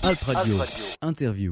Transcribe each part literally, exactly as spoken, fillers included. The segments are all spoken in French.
Alp Radio, interview.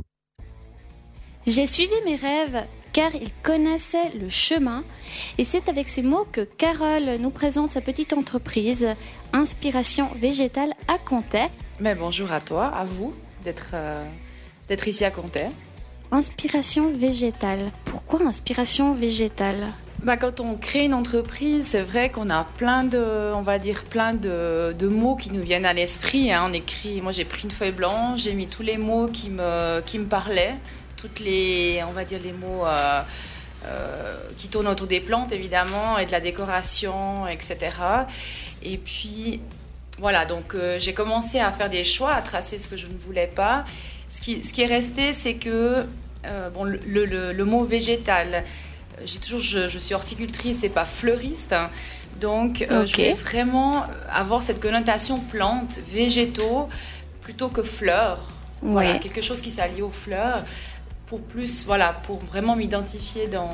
J'ai suivi mes rêves car ils connaissaient le chemin et c'est avec ces mots que Carole nous présente sa petite entreprise Inspiration Végétale à Comté. Mais bonjour à toi, à vous d'être, euh, d'être ici à Comté. Inspiration Végétale. Pourquoi Inspiration Végétale ? Bah, quand on crée une entreprise, c'est vrai qu'on a plein de, on va dire plein de, de mots qui nous viennent à l'esprit. Hein. On écrit, moi j'ai pris une feuille blanche, j'ai mis tous les mots qui me, qui me parlaient, toutes les, on va dire les mots euh, euh, qui tournent autour des plantes évidemment et de la décoration, et cetera. Et puis voilà, donc euh, j'ai commencé à faire des choix, à tracer ce que je ne voulais pas. Ce qui, ce qui est resté, c'est que euh, bon, le, le, le mot végétal. J'ai toujours, je, je suis horticultrice et pas fleuriste, hein. Donc euh, okay. Je voulais vraiment avoir cette connotation plantes, végétaux, plutôt que fleurs. Ouais. Voilà, quelque chose qui s'allie aux fleurs, pour plus, voilà, pour vraiment m'identifier dans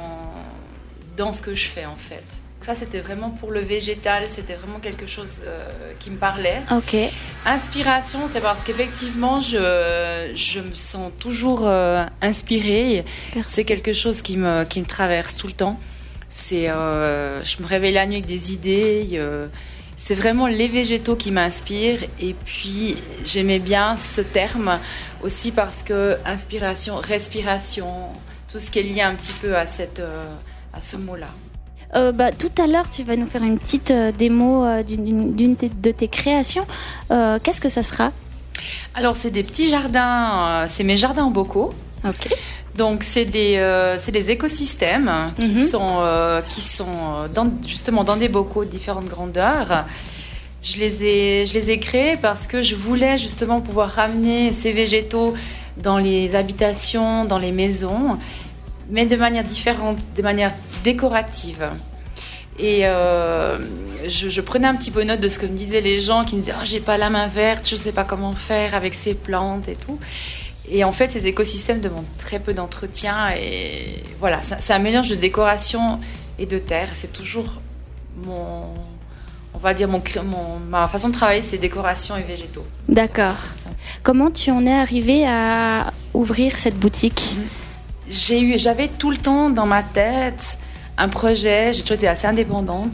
dans ce que je fais en fait. Ça, c'était vraiment pour le végétal, c'était vraiment quelque chose euh, qui me parlait. Ok. Inspiration, c'est parce qu'effectivement, je, je me sens toujours euh, inspirée. Merci. C'est quelque chose qui me, qui me traverse tout le temps. C'est, euh, je me réveille la nuit avec des idées. Euh, c'est vraiment les végétaux qui m'inspirent. Et puis, j'aimais bien ce terme aussi parce que inspiration, respiration, tout ce qui est lié un petit peu à, cette, euh, à ce mot-là. Euh, bah, tout à l'heure, tu vas nous faire une petite euh, démo euh, d'une, d'une de tes créations. Euh, qu'est-ce que ça sera ? Alors, c'est des petits jardins, euh, c'est mes jardins en bocaux. Ok. Donc, c'est des, euh, c'est des écosystèmes qui mm-hmm. sont, euh, qui sont dans, justement dans des bocaux de différentes grandeurs. Je les ai, je les ai créés parce que je voulais justement pouvoir ramener ces végétaux dans les habitations, dans les maisons, mais de manière différente, de manière décorative. Et euh, je, je prenais un petit peu note de ce que me disaient les gens qui me disaient oh, « j'ai pas la main verte, je sais pas comment faire avec ces plantes et tout ». Et en fait, ces écosystèmes demandent très peu d'entretien et voilà, c'est un mélange de décoration et de terre. C'est toujours mon, on va dire mon, mon, ma façon de travailler, c'est décoration et végétaux. D'accord. Comment tu en es arrivée à ouvrir cette boutique ? mmh. J'ai eu, j'avais tout le temps dans ma tête un projet, j'ai toujours été assez indépendante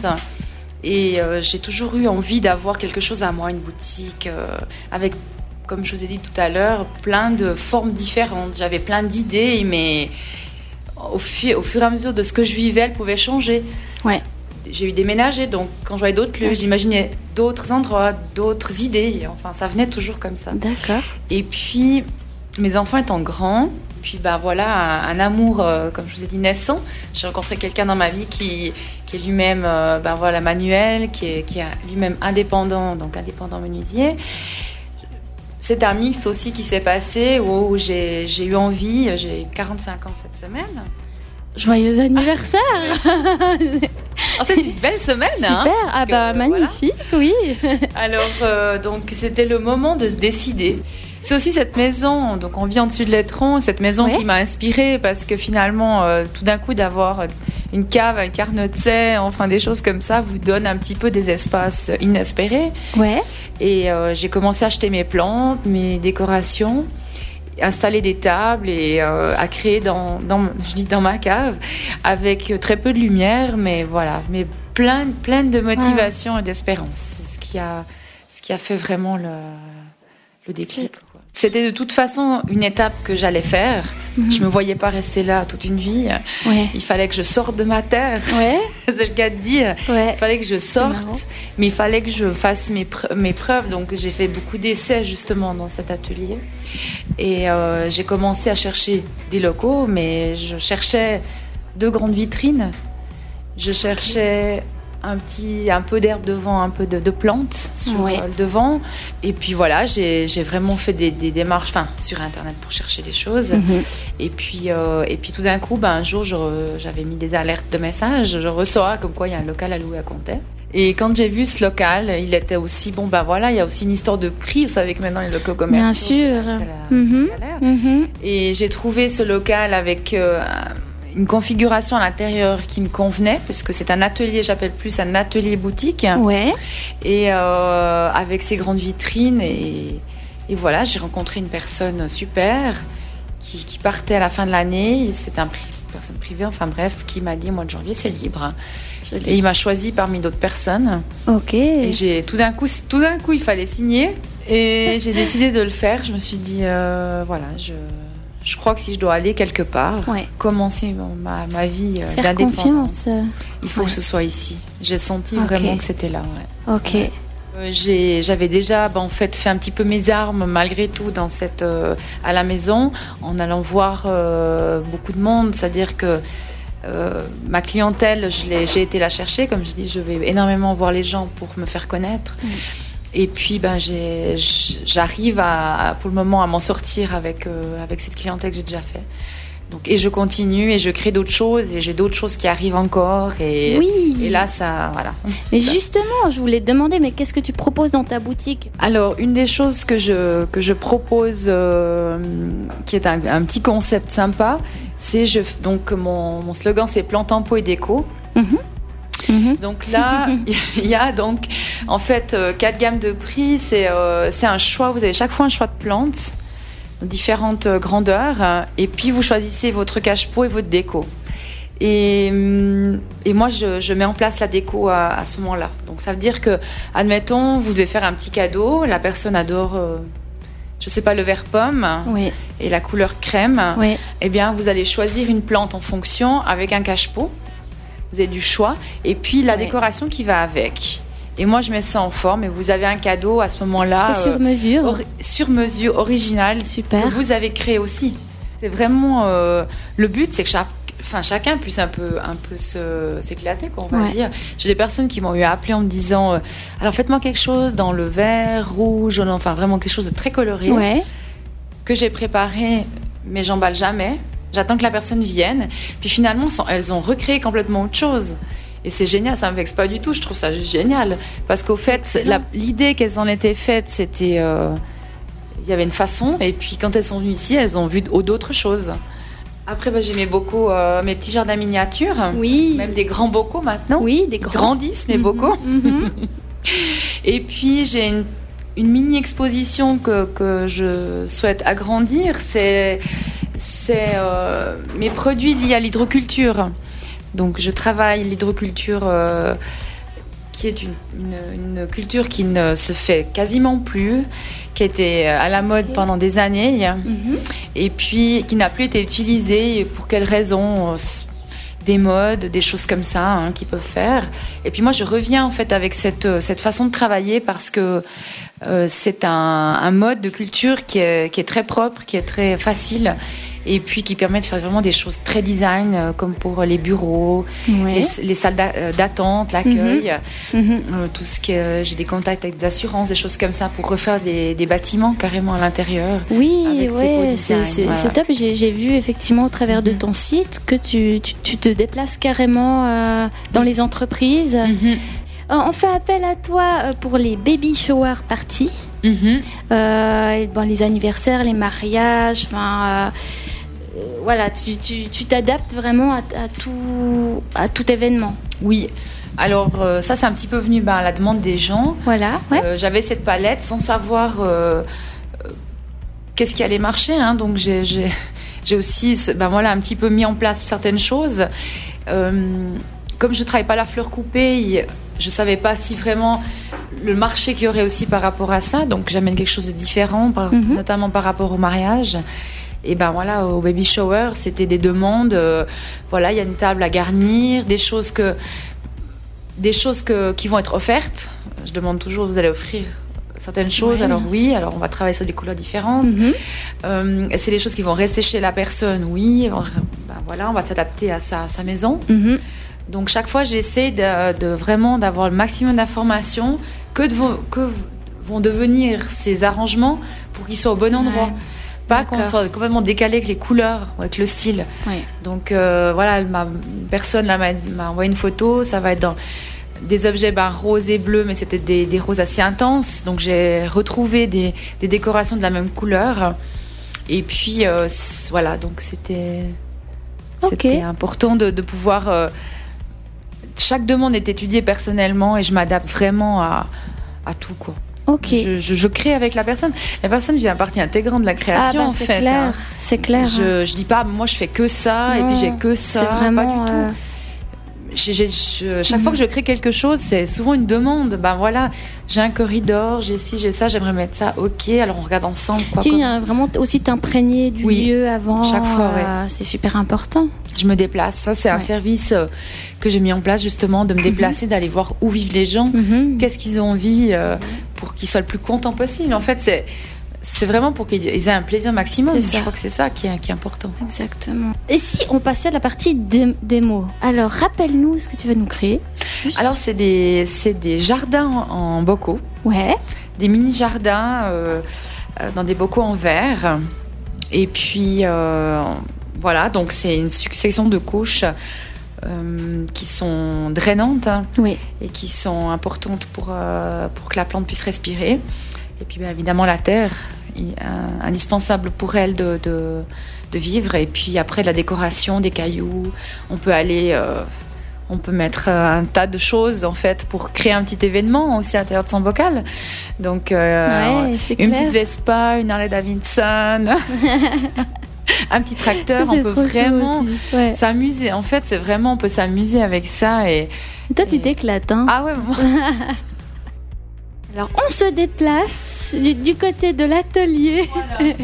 et euh, j'ai toujours eu envie d'avoir quelque chose à moi, une boutique euh, avec, comme je vous ai dit tout à l'heure, plein de formes différentes. J'avais plein d'idées, mais au, fi- au fur et à mesure de ce que je vivais, elles pouvaient changer. Ouais. J'ai eu déménagé, donc quand je voyais d'autres lieux, ouais. j'imaginais d'autres endroits, d'autres idées. Enfin, ça venait toujours comme ça. D'accord. Et puis, mes enfants étant grands, puis bah voilà, un, un amour, euh, comme je vous ai dit, naissant. J'ai rencontré quelqu'un dans ma vie qui, qui est lui-même euh, ben voilà, manuel, qui est, qui est lui-même indépendant, donc indépendant menuisier. C'est un mix aussi qui s'est passé où, où j'ai, j'ai eu envie, j'ai quarante-cinq ans cette semaine. Joyeux anniversaire. Oh, c'est une belle semaine. Super, hein, ah bah que, magnifique, voilà. Oui. Alors, euh, donc c'était le moment de se décider. C'est aussi cette maison, donc on vit en dessus de l'Étron, cette maison ouais. qui m'a inspirée parce que finalement, euh, tout d'un coup, d'avoir une cave, un carnotset, enfin des choses comme ça, vous donne un petit peu des espaces inespérés. Ouais. Et euh, j'ai commencé à acheter mes plantes, mes décorations, installer des tables et euh, à créer dans, dans, je dis dans ma cave avec très peu de lumière, mais voilà, mais plein, plein de motivation ouais. et d'espérance. C'est ce qui a, ce qui a fait vraiment le, le déclic. C'est... C'était de toute façon une étape que j'allais faire. Mm-hmm. Je me voyais pas rester là toute une vie. Ouais. Il fallait que je sorte de ma terre. Ouais. C'est le cas de dire. Ouais. Il fallait que je sorte, mais il fallait que je fasse mes, pre- mes preuves. Donc j'ai fait beaucoup d'essais justement dans cet atelier. Et euh, j'ai commencé à chercher des locaux, mais je cherchais deux grandes vitrines. Je cherchais un petit, un peu d'herbe devant, un peu de, de plantes sur ouais. le devant. Et puis voilà, j'ai, j'ai vraiment fait des, des démarches, enfin, sur Internet pour chercher des choses. Mm-hmm. Et puis, euh, et puis tout d'un coup, ben, un jour, je, j'avais mis des alertes de messages. Je reçois comme quoi il y a un local à louer à Comté. Et quand j'ai vu ce local, il était aussi bon. Ben voilà, il y a aussi une histoire de prix. Vous savez que maintenant les locaux commerciaux, bien sûr, c'est, c'est la mm-hmm. galère. Mm-hmm. Et j'ai trouvé ce local avec euh, une configuration à l'intérieur qui me convenait, puisque c'est un atelier, j'appelle plus un atelier boutique. Ouais. Et euh, avec ses grandes vitrines et Et voilà, j'ai rencontré une personne super qui, qui partait à la fin de l'année. C'est un pri- une personne privée, enfin bref, qui m'a dit, mois de janvier, c'est libre. Et il m'a choisi parmi d'autres personnes. Ok. Et j'ai, tout d'un coup, tout d'un coup, il fallait signer. Et j'ai décidé de le faire. Je me suis dit, euh, voilà, je, je crois que si je dois aller quelque part, ouais. commencer ma, ma vie euh, Faire d'indépendante, confiance. il faut ouais. que ce soit ici. J'ai senti okay. vraiment que c'était là. Ouais. Ok. Ouais. Euh, j'ai, j'avais déjà ben, en fait, fait un petit peu mes armes malgré tout dans cette, euh, à la maison en allant voir euh, beaucoup de monde. C'est-à-dire que euh, ma clientèle, je l'ai, j'ai été la chercher. Comme je dis, je vais énormément voir les gens pour me faire connaître. Mm. Et puis, ben, j'ai, j'arrive à, à, pour le moment à m'en sortir avec, euh, avec cette clientèle que j'ai déjà fait. Donc, et je continue et je crée d'autres choses et j'ai d'autres choses qui arrivent encore. Et, oui. et là, ça, voilà. Mais ça. Justement, je voulais te demander, mais qu'est-ce que tu proposes dans ta boutique ? Alors, une des choses que je, que je propose, euh, qui est un, un petit concept sympa, c'est, je, donc, mon, mon slogan, c'est Plantes en pot et déco. Mm-hmm. Mm-hmm. Donc là, il y a donc, en fait, euh, quatre gammes de prix. C'est, euh, c'est un choix, vous avez chaque fois un choix de plantes, de différentes euh, grandeurs, hein, et puis vous choisissez votre cache-pot et votre déco. Et, et moi, je, je mets en place la déco à, à ce moment-là. Donc ça veut dire que, admettons, vous devez faire un petit cadeau, la personne adore, euh, je sais pas, le vert pomme oui. et la couleur crème. Oui. Eh bien, vous allez choisir une plante en fonction avec un cache-pot. Vous avez du choix. Et puis, la oui. décoration qui va avec. Et moi, je mets ça en forme. Et vous avez un cadeau à ce moment-là. Sur euh, mesure. Or, sur mesure, original. Super. Que vous avez créé aussi. C'est vraiment... Euh, le but, c'est que chaque, enfin, chacun puisse un peu, un peu se, s'éclater, quoi, on va ouais. dire. J'ai des personnes qui m'ont eu appelé en me disant euh, alors, faites-moi quelque chose dans le vert, rouge, enfin, vraiment quelque chose de très coloré. Ouais. Que j'ai préparé, mais j'emballe jamais. J'attends que la personne vienne. Puis finalement, elles ont recréé complètement autre chose. Et c'est génial, ça me vexe pas du tout. Je trouve ça juste génial. Parce qu'au fait, la, l'idée qu'elles en étaient faites, c'était... Euh, il y avait une façon. Et puis quand elles sont venues ici, elles ont vu d'autres choses. Après, bah, j'aimais beaucoup euh, mes petits jardins miniatures. Oui. Même des grands bocaux maintenant. Oui, des grands. Ils grandissent, mes mm-hmm. bocaux. Mm-hmm. Et puis, j'ai une, une mini-exposition que, que je souhaite agrandir. C'est... C'est euh, mes produits liés à l'hydroculture. Donc, je travaille l'hydroculture, euh, qui est une, une, une culture qui ne se fait quasiment plus, qui a été à la mode okay. pendant des années, mm-hmm. et puis qui n'a plus été utilisée. Pour quelles raisons ? Des modes, des choses comme ça hein, qu'ils peuvent faire. Et puis moi, je reviens en fait avec cette, cette façon de travailler parce que euh, c'est un, un mode de culture qui est, qui est très propre, qui est très facile et puis qui permet de faire vraiment des choses très design euh, comme pour les bureaux, ouais. les, les salles d'attente, l'accueil, mm-hmm. Mm-hmm. Euh, tout ce qui est, j'ai des contacts avec des assurances, des choses comme ça pour refaire des, des bâtiments carrément à l'intérieur. Oui, ouais, c'est, c'est, voilà. c'est top. J'ai, j'ai vu effectivement au travers mm-hmm. de ton site que tu, tu, tu te déplaces carrément euh, dans les entreprises. Mm-hmm. On fait appel à toi pour les baby shower parties, mm-hmm. euh, bon, les anniversaires, les mariages, enfin, euh, voilà, tu, tu, tu t'adaptes vraiment à, à, tout, à tout événement. Oui. Alors euh, ça, c'est un petit peu venu ben, à la demande des gens. Voilà. Ouais. Euh, j'avais cette palette sans savoir euh, euh, qu'est-ce qui allait marcher, hein, donc j'ai, j'ai, j'ai aussi, ben voilà, un petit peu mis en place certaines choses. Euh, comme je travaille pas la fleur coupée. Je ne savais pas si vraiment le marché qu'il y aurait aussi par rapport à ça. Donc, j'amène quelque chose de différent, par, mm-hmm. notamment par rapport au mariage. Et ben voilà, au baby shower, c'était des demandes. Euh, voilà, il y a une table à garnir, des choses, que, des choses que, qui vont être offertes. Je demande toujours, vous allez offrir certaines choses. Ouais, alors oui, alors on va travailler sur des couleurs différentes. Mm-hmm. Euh, c'est des choses qui vont rester chez la personne, oui. Ben voilà, on va s'adapter à sa, à sa maison. Mm-hmm. Donc chaque fois, j'essaie de, de vraiment d'avoir le maximum d'informations que, de, que vont devenir ces arrangements pour qu'ils soient au bon endroit. Ouais. Pas D'accord. qu'on soit complètement décalé avec les couleurs, avec le style. Ouais. Donc euh, voilà, ma personne là, m'a, m'a envoyé une photo, ça va être dans des objets ben, roses et bleus, mais c'était des, des roses assez intenses. Donc j'ai retrouvé des, des décorations de la même couleur. Et puis euh, voilà, donc c'était, okay. c'était important de, de pouvoir... Euh, chaque demande est étudiée personnellement et je m'adapte vraiment à, à tout, quoi. Ok. Je, je, je crée avec la personne. La personne fait partie intégrante de la création, ah bah, en c'est fait. Clair. Hein. C'est clair. Je, je dis pas, moi, je fais que ça, non, et puis j'ai que ça. C'est vraiment, pas du tout. Euh... J'ai, j'ai, je, chaque mmh. fois que je crée quelque chose, c'est souvent une demande. Ben voilà, j'ai un corridor, j'ai ci, j'ai ça, j'aimerais mettre ça. Ok, alors on regarde ensemble. Quoi, tu quoi. viens vraiment aussi t'imprégner du oui. lieu avant. Chaque fois, ouais. euh, c'est super important. Je me déplace. Ça, c'est ouais. un service euh, que j'ai mis en place justement, de me déplacer, mmh. d'aller voir où vivent les gens, mmh. qu'est-ce qu'ils ont envie, euh, pour qu'ils soient le plus contents possible. En fait, c'est C'est vraiment pour qu'ils aient un plaisir maximum. Je crois que c'est ça qui est, qui est important. Exactement. Et si on passait à la partie des, des mots? Alors, rappelle-nous ce que tu vas nous créer. Juste. Alors, c'est des, c'est des jardins en, en bocaux. Ouais. Des mini-jardins euh, dans des bocaux en verre. Et puis, euh, voilà. Donc, c'est une succession de couches euh, qui sont drainantes. Hein, oui. Et qui sont importantes pour, euh, pour que la plante puisse respirer. Et puis, bien évidemment, la terre, euh, indispensable pour elle de, de, de vivre. Et puis, après, la décoration, des cailloux. On peut aller... Euh, on peut mettre euh, un tas de choses, en fait, pour créer un petit événement aussi à l'intérieur de son bocal. Donc, euh, ouais, une petite Vespa, une Harley Davidson... un petit tracteur, ça, on peut vraiment ouais. s'amuser. En fait, c'est vraiment... On peut s'amuser avec ça. Et, et toi, tu et... t'éclates, hein? Ah ouais, moi... Alors, on se déplace du, du côté de l'atelier. Voilà. De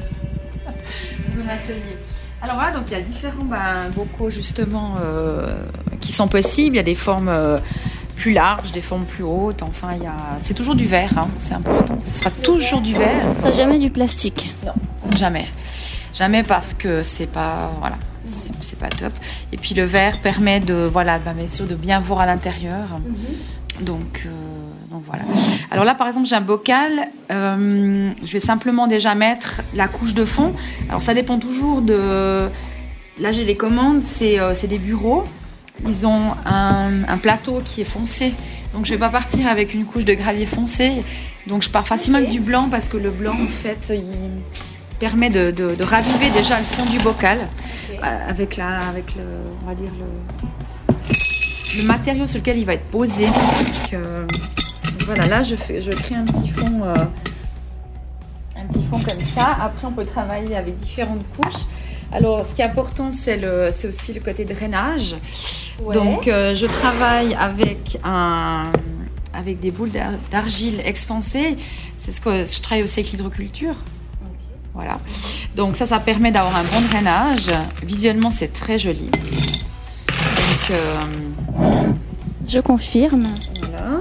l'atelier. Alors voilà, donc il y a différents ben, bocaux justement euh, qui sont possibles. Il y a des formes euh, plus larges, des formes plus hautes. Enfin, il y a... c'est toujours du verre, hein, c'est important. Ce sera toujours du verre. Ce sera jamais du plastique. Non, jamais. Jamais parce que c'est pas... Voilà. C'est, c'est pas top. Et puis le verre permet de, voilà, ben, bien sûr, de bien voir à l'intérieur. Mm-hmm. Donc... Euh... Donc voilà. Alors là, par exemple, j'ai un bocal. Euh, je vais simplement déjà mettre la couche de fond. Alors ça dépend toujours de... Là, j'ai les commandes. C'est, euh, c'est des bureaux. Ils ont un, un plateau qui est foncé. Donc je ne vais pas partir avec une couche de gravier foncé. Donc je pars facilement avec du blanc parce que le blanc, en fait, il permet de, de, de raviver déjà le fond du bocal. Okay. Euh, avec, la, avec le... On va dire le... Le matériau sur lequel il va être posé. Donc, euh, voilà, là je, fais, je crée un petit fond, euh, un petit fond comme ça. Après, on peut travailler avec différentes couches. Alors, ce qui est important, c'est, le, c'est aussi le côté drainage. Ouais. Donc, euh, je travaille avec, un, avec des boules d'ar- d'argile expansées. C'est ce que je travaille aussi avec l'hydroculture. Okay. Voilà. Donc, ça, ça permet d'avoir un bon drainage. Visuellement, c'est très joli. Donc, euh, je confirme. Voilà.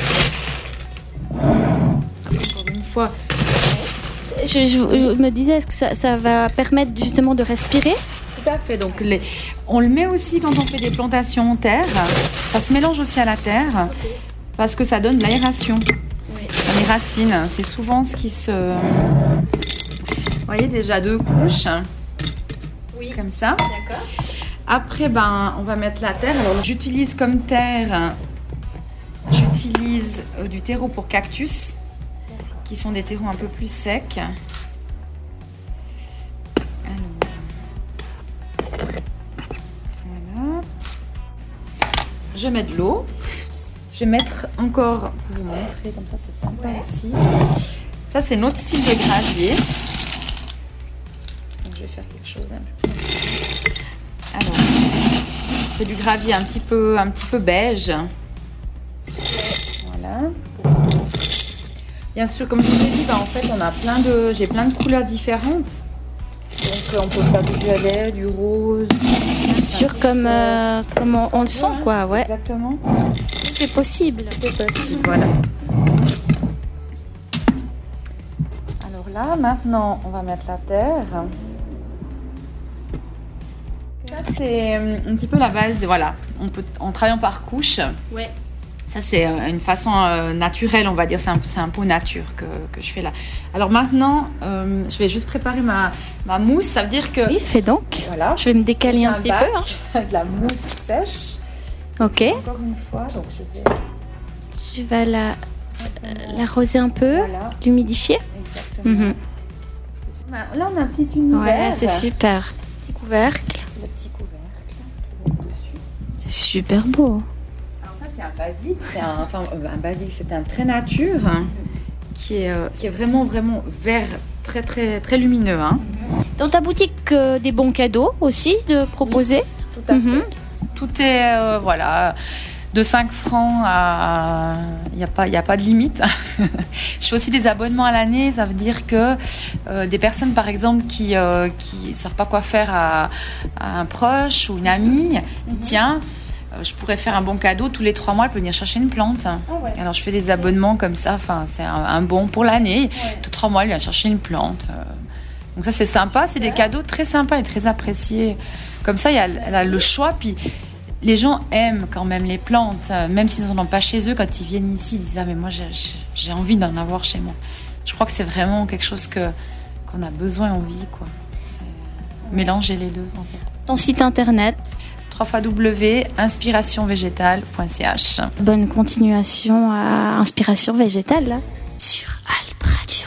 Encore une fois. Je, je, je me disais, est-ce que ça, ça va permettre justement de respirer? Tout à fait. Donc, les, on le met aussi quand on fait des plantations en terre. Ça se mélange aussi à la terre okay. parce que ça donne de l'aération. Oui. Les racines, c'est souvent ce qui se... Vous voyez, déjà deux couches. Oui. Comme ça. D'accord. Après, ben, on va mettre la terre. Alors, j'utilise comme terre, j'utilise euh, du terreau pour cactus, qui sont des terreaux un peu plus secs. Alors, voilà. Je mets de l'eau. Je vais mettre encore, pour vous montrer, comme ça, c'est sympa ouais. aussi. Ça, c'est notre style de gravier. Donc, je vais faire quelque chose un peu plus... Alors, c'est du gravier un petit peu, un petit peu beige. Voilà. Bien sûr, comme je vous ai dit, bah, en fait, on a plein de, j'ai plein de couleurs différentes. Donc, on peut faire du violet, du rose. Bien sûr, comme, euh, comme on, on le sent, quoi, ouais. Exactement. C'est possible. C'est possible, voilà. Alors là, maintenant, on va mettre la terre. Ça, c'est un petit peu la base. Voilà, on peut, en travaillant par couche. Ouais. Ça, c'est une façon euh, naturelle, on va dire. C'est un, c'est un pot nature que, que je fais là. Alors maintenant, euh, je vais juste préparer ma, ma mousse. Ça veut dire que... Oui, fais donc. Voilà. Je vais me décaler un, un petit peu. Hein. Avec de la mousse sèche. Ok. Encore une fois, donc je vais... Tu vas la, euh, l'arroser un peu, voilà. L'humidifier. Exactement. Mm-hmm. Là, on a un petit univers. Ouais, c'est super. Petit couvercle. Le petit couvercle dessus. C'est super beau. Alors ça, c'est un basique. C'est un, enfin, un basique, c'est un très nature. Hein. qui est, euh, qui est vraiment, vraiment vert, très, très, très lumineux. Hein. Dans ta boutique, euh, des bons cadeaux aussi de proposer? Oui, tout à fait. Mm-hmm. Tout est, euh, voilà, de cinq francs à... Il n'y a pas, il n'y a pas de limite. Je fais aussi des abonnements à l'année. Ça veut dire que euh, des personnes, par exemple, qui ne euh, qui savent pas quoi faire à, à un proche ou une amie, mm-hmm. tiens, euh, je pourrais faire un bon cadeau. Tous les trois mois, elle peut venir chercher une plante. Oh ouais. Alors, je fais des abonnements comme ça. Enfin, c'est un, un bon pour l'année. Ouais. Tous trois mois, elle vient chercher une plante. Euh, donc ça, c'est sympa. C'est des cadeaux très sympas et très appréciés. Comme ça, il y a, elle a le choix. Puis les gens aiment quand même les plantes, même s'ils n'en ont pas chez eux. Quand ils viennent ici, ils disent ah mais moi j'ai, j'ai envie d'en avoir chez moi. Je crois que c'est vraiment quelque chose que qu'on a besoin en vie, quoi. C'est mélanger les deux. En fait. Ton site internet w w w point inspiration végétale point c h. Bonne continuation à Inspiration Végétale là. Sur Alp Radio.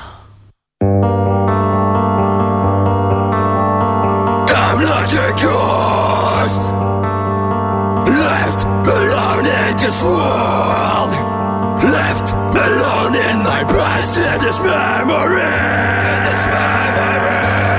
I'm not a ghost, left alone in this world, left alone in my past, in this memory, in this memory.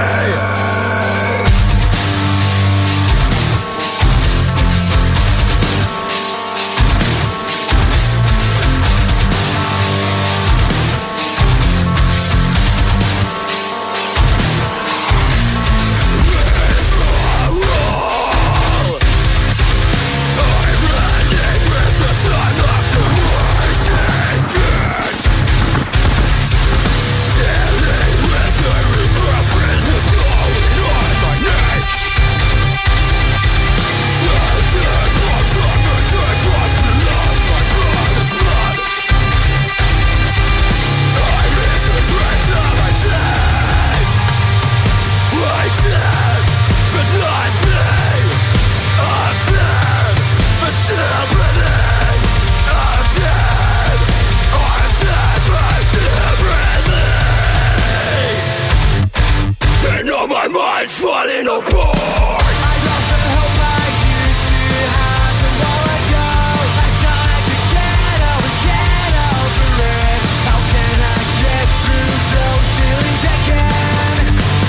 Falling apart. I lost the hope I used to have a while ago. I thought I could get over, get over it. How can I get through those feelings again?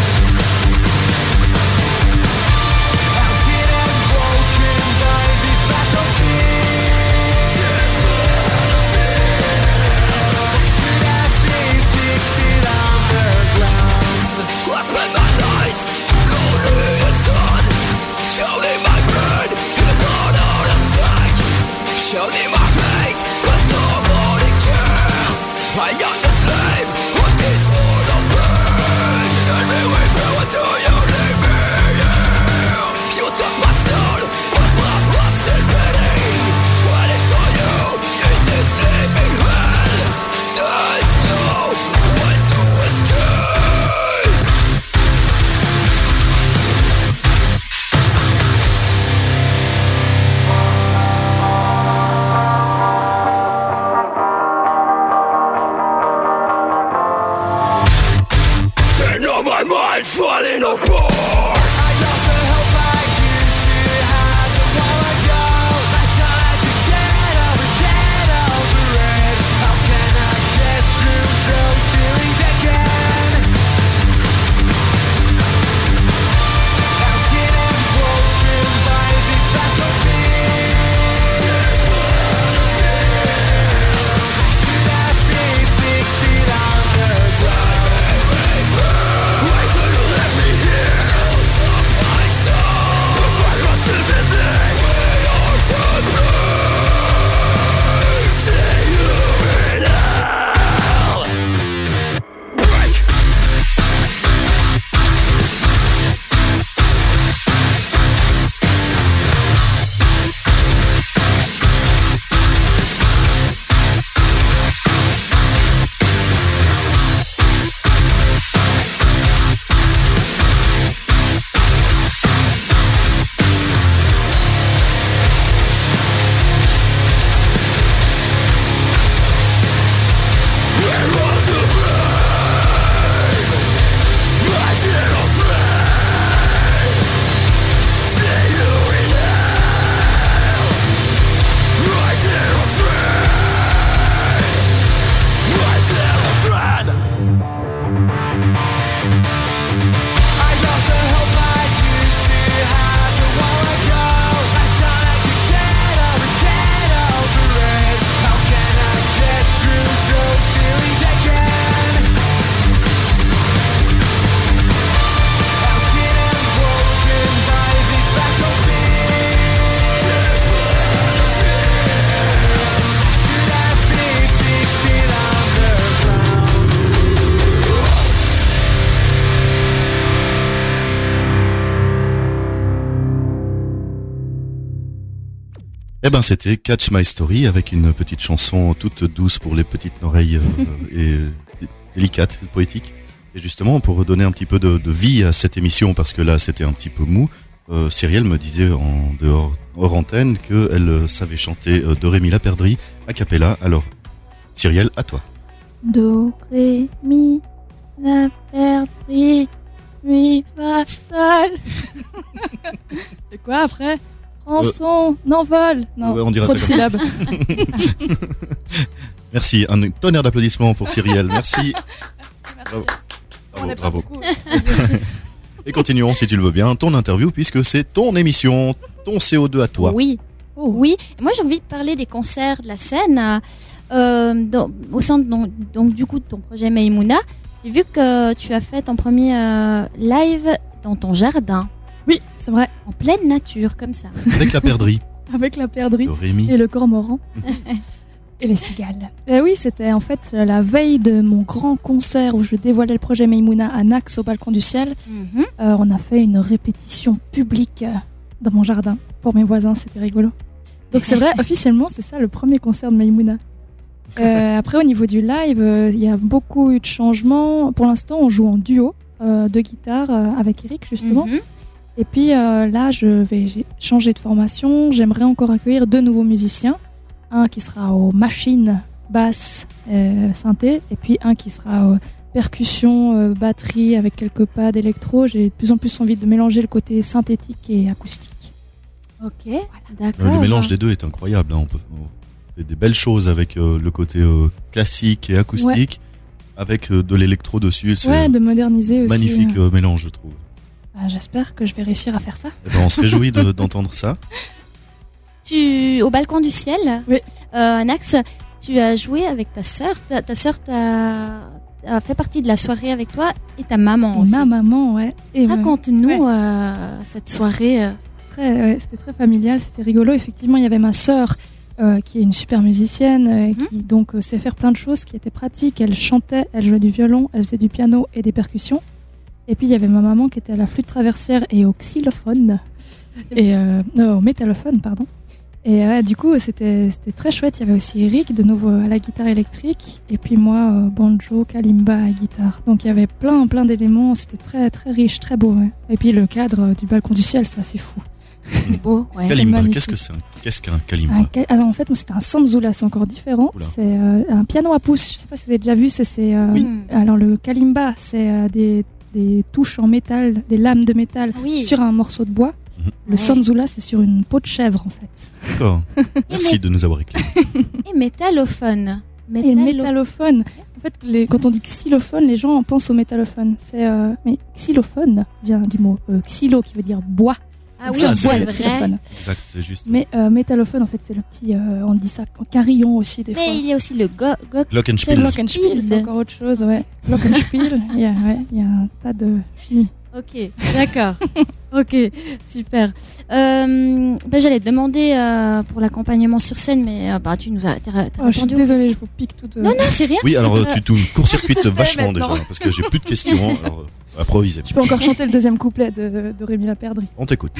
How did I broken by these battlefields? Should have been fixed it on the ground. I spent my nights show me my burn, in the corner of sight. Show me my hate, but nobody cares. I am the slave of this world of pain. Tell me when where do you leave me here? You took my soul, but my lost in pity. Waiting for you in this living hell. There's no way to escape. My mind's falling apart. I lost the hope I used to have a while ago. I thought I could get over, get over it. How can I get through those feelings again? How did I broken by these battlefields? Should have been fixed it on the time. Why could you let me here? Eh ben, c'était Catch My Story avec une petite chanson toute douce pour les petites oreilles euh, et délicate, poétique. Et justement, pour donner un petit peu de, de vie à cette émission, parce que là, c'était un petit peu mou, euh, Cyrielle me disait en dehors hors antenne qu'elle euh, savait chanter euh, Do, Ré, Mi, La perdrix a cappella. Alors, Cyrielle, à toi. Do, Ré, Mi, La perdrix, Mi, Fa, Sol. C'est quoi après? Rançon, euh... non, vol. Non, ouais, on dira trop de ça syllabes. Merci, un tonnerre d'applaudissements pour Cyrielle. Merci. Merci. Bravo, On n'est bravo. pas beaucoup. Et continuons, si tu le veux bien, ton interview, puisque c'est ton émission, ton C O deux à toi. Oui, oh, oui. Moi, j'ai envie de parler des concerts, de la scène, euh, dans, au sein de, donc, donc, du coup, de ton projet Maïmouna. J'ai vu que tu as fait ton premier euh, live dans ton jardin. Oui, c'est vrai. En pleine nature, comme ça. Avec la perdrix. Avec la perdrix. Le Rémi. Et le cormoran. Et les cigales. Euh, oui, c'était en fait la veille de mon grand concert où je dévoilais le projet Maïmouna à Nax au balcon du ciel. Mm-hmm. Euh, on a fait une répétition publique euh, dans mon jardin pour mes voisins, c'était rigolo. Donc c'est vrai, officiellement, c'est ça le premier concert de Maïmouna. Euh, après, au niveau du live, il euh, y a beaucoup eu de changements. Pour l'instant, on joue en duo euh, de guitare euh, avec Eric, justement. Mm-hmm. Et puis euh, là, je vais changer de formation. J'aimerais encore accueillir deux nouveaux musiciens. Un qui sera aux machines, basse, euh, synthé. Et puis un qui sera aux percussions, euh, batterie, avec quelques pads d'électro. J'ai de plus en plus envie de mélanger le côté synthétique et acoustique. Ok, voilà. d'accord. Euh, le mélange des deux est incroyable. Hein. On peut on fait des belles choses avec euh, le côté euh, classique et acoustique, ouais. avec euh, de l'électro dessus. C'est ouais, de moderniser aussi. Magnifique euh, mélange, je trouve. Bah, j'espère que je vais réussir à faire ça. Eh ben, on se réjouit de, d'entendre ça. Tu, au balcon du ciel, oui. euh, Nax, tu as joué avec ta sœur. Ta, ta sœur t'a, a fait partie de la soirée avec toi et ta maman et aussi. Ma maman, ouais. Et Raconte-nous ouais. euh, cette soirée. Euh. Très, ouais, c'était très familial, c'était rigolo. Effectivement, il y avait ma sœur euh, qui est une super musicienne, euh, mmh. qui donc euh, sait faire plein de choses, qui était pratique. Elle chantait, elle jouait du violon, elle faisait du piano et des percussions. Et puis il y avait ma maman qui était à la flûte traversière et au xylophone, et euh, non, au métallophone, pardon. Et ouais, du coup, c'était, c'était très chouette. Il y avait aussi Eric, de nouveau à la guitare électrique, et puis moi, euh, banjo, kalimba et guitare. Donc il y avait plein, plein d'éléments. C'était très, très riche, très beau. Ouais. Et puis le cadre euh, du balcon du ciel, c'est assez fou. C'est beau, ouais. Kalimba, c'est qu'est-ce que c'est un, qu'est-ce qu'un kalimba? Un, Alors en fait, c'était un sanzula, c'est encore différent. Oula. C'est euh, un piano à pouce. Je sais pas si vous avez déjà vu. C'est, c'est euh, oui. Alors le kalimba, c'est euh, des des touches en métal, des lames de métal oui. sur un morceau de bois. Mmh. Le ouais. sanzula, c'est sur une peau de chèvre, en fait. D'accord. Merci mé- de nous avoir éclairé. Et métallophone. Métallo- Et métallophone. En fait, les, quand on dit xylophone, les gens pensent au métallophone. C'est, euh, mais xylophone vient du mot euh, xylo, qui veut dire bois. Ah oui, c'est vrai. Xylophone. Exact, c'est juste. Mais euh, métallophone, en fait, c'est le petit, euh, on dit ça en carillon aussi des Mais fois. Mais il y a aussi le go- go- glockenspiel. Le glockenspiel, c'est encore autre chose, ouais. Glockenspiel, il y a, ouais, il y a un tas de finis. Ok, d'accord. Ok, super. Euh, ben, j'allais te demander euh, pour l'accompagnement sur scène, mais euh, bah, tu nous as, t'as, t'as oh, je suis désolée, je vous pique tout. De... Non, non, c'est rien. Oui, alors euh, tu, tu court-circuites vachement déjà, parce que j'ai plus de questions. Alors, euh, improviser. Je peux encore chanter le deuxième couplet de, de Rémi La perdrix. On t'écoute.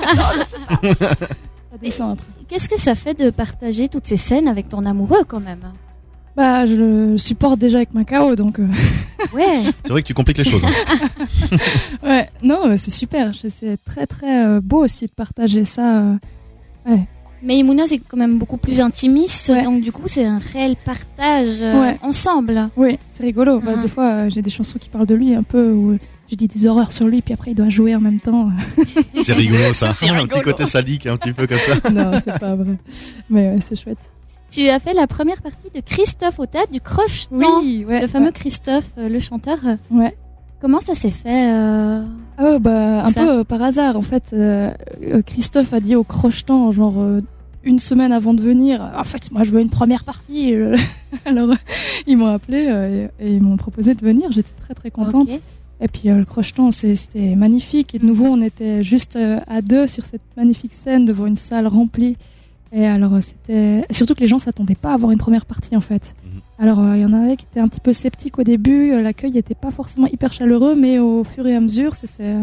Ça descend après. Qu'est-ce que ça fait de partager toutes ces scènes avec ton amoureux quand même? Bah, je le supporte déjà avec Macao, donc... Euh... Ouais. C'est vrai que tu compliques les choses. Hein. Ouais, non, c'est super. C'est très, très euh, beau aussi de partager ça. Euh... Ouais. Mais Maïmouna, c'est quand même beaucoup plus intimiste, ouais. Donc du coup, c'est un réel partage euh, ouais. ensemble. Oui, c'est rigolo. Bah, ah. Des fois, euh, j'ai des chansons qui parlent de lui un peu, où j'ai dit des horreurs sur lui, puis après, il doit jouer en même temps. C'est rigolo, ça. C'est un rigolo. Petit côté sadique, un petit peu comme ça. Non, c'est pas vrai. Mais ouais, c'est chouette. Tu as fait la première partie de Christophe au théâtre du Crocheton. Oui, ouais. Le fameux ouais. Christophe, euh, le chanteur. Ouais. Comment ça s'est fait euh... Oh, bah, un ça. peu euh, par hasard. En fait, euh, Christophe a dit au Crocheton, genre euh, une semaine avant de venir, en fait, moi je veux une première partie. Alors, ils m'ont appelé euh, et, et ils m'ont proposé de venir. J'étais très très contente. Okay. Et puis euh, le Crocheton, c'est, c'était magnifique. Et de nouveau, on était juste euh, à deux sur cette magnifique scène devant une salle remplie. Et alors, c'était... Surtout que les gens ne s'attendaient pas à avoir une première partie, en fait. Mmh. Alors, il euh, y en avait qui étaient un petit peu sceptiques au début. L'accueil n'était pas forcément hyper chaleureux, mais au fur et à mesure, c'est, c'est...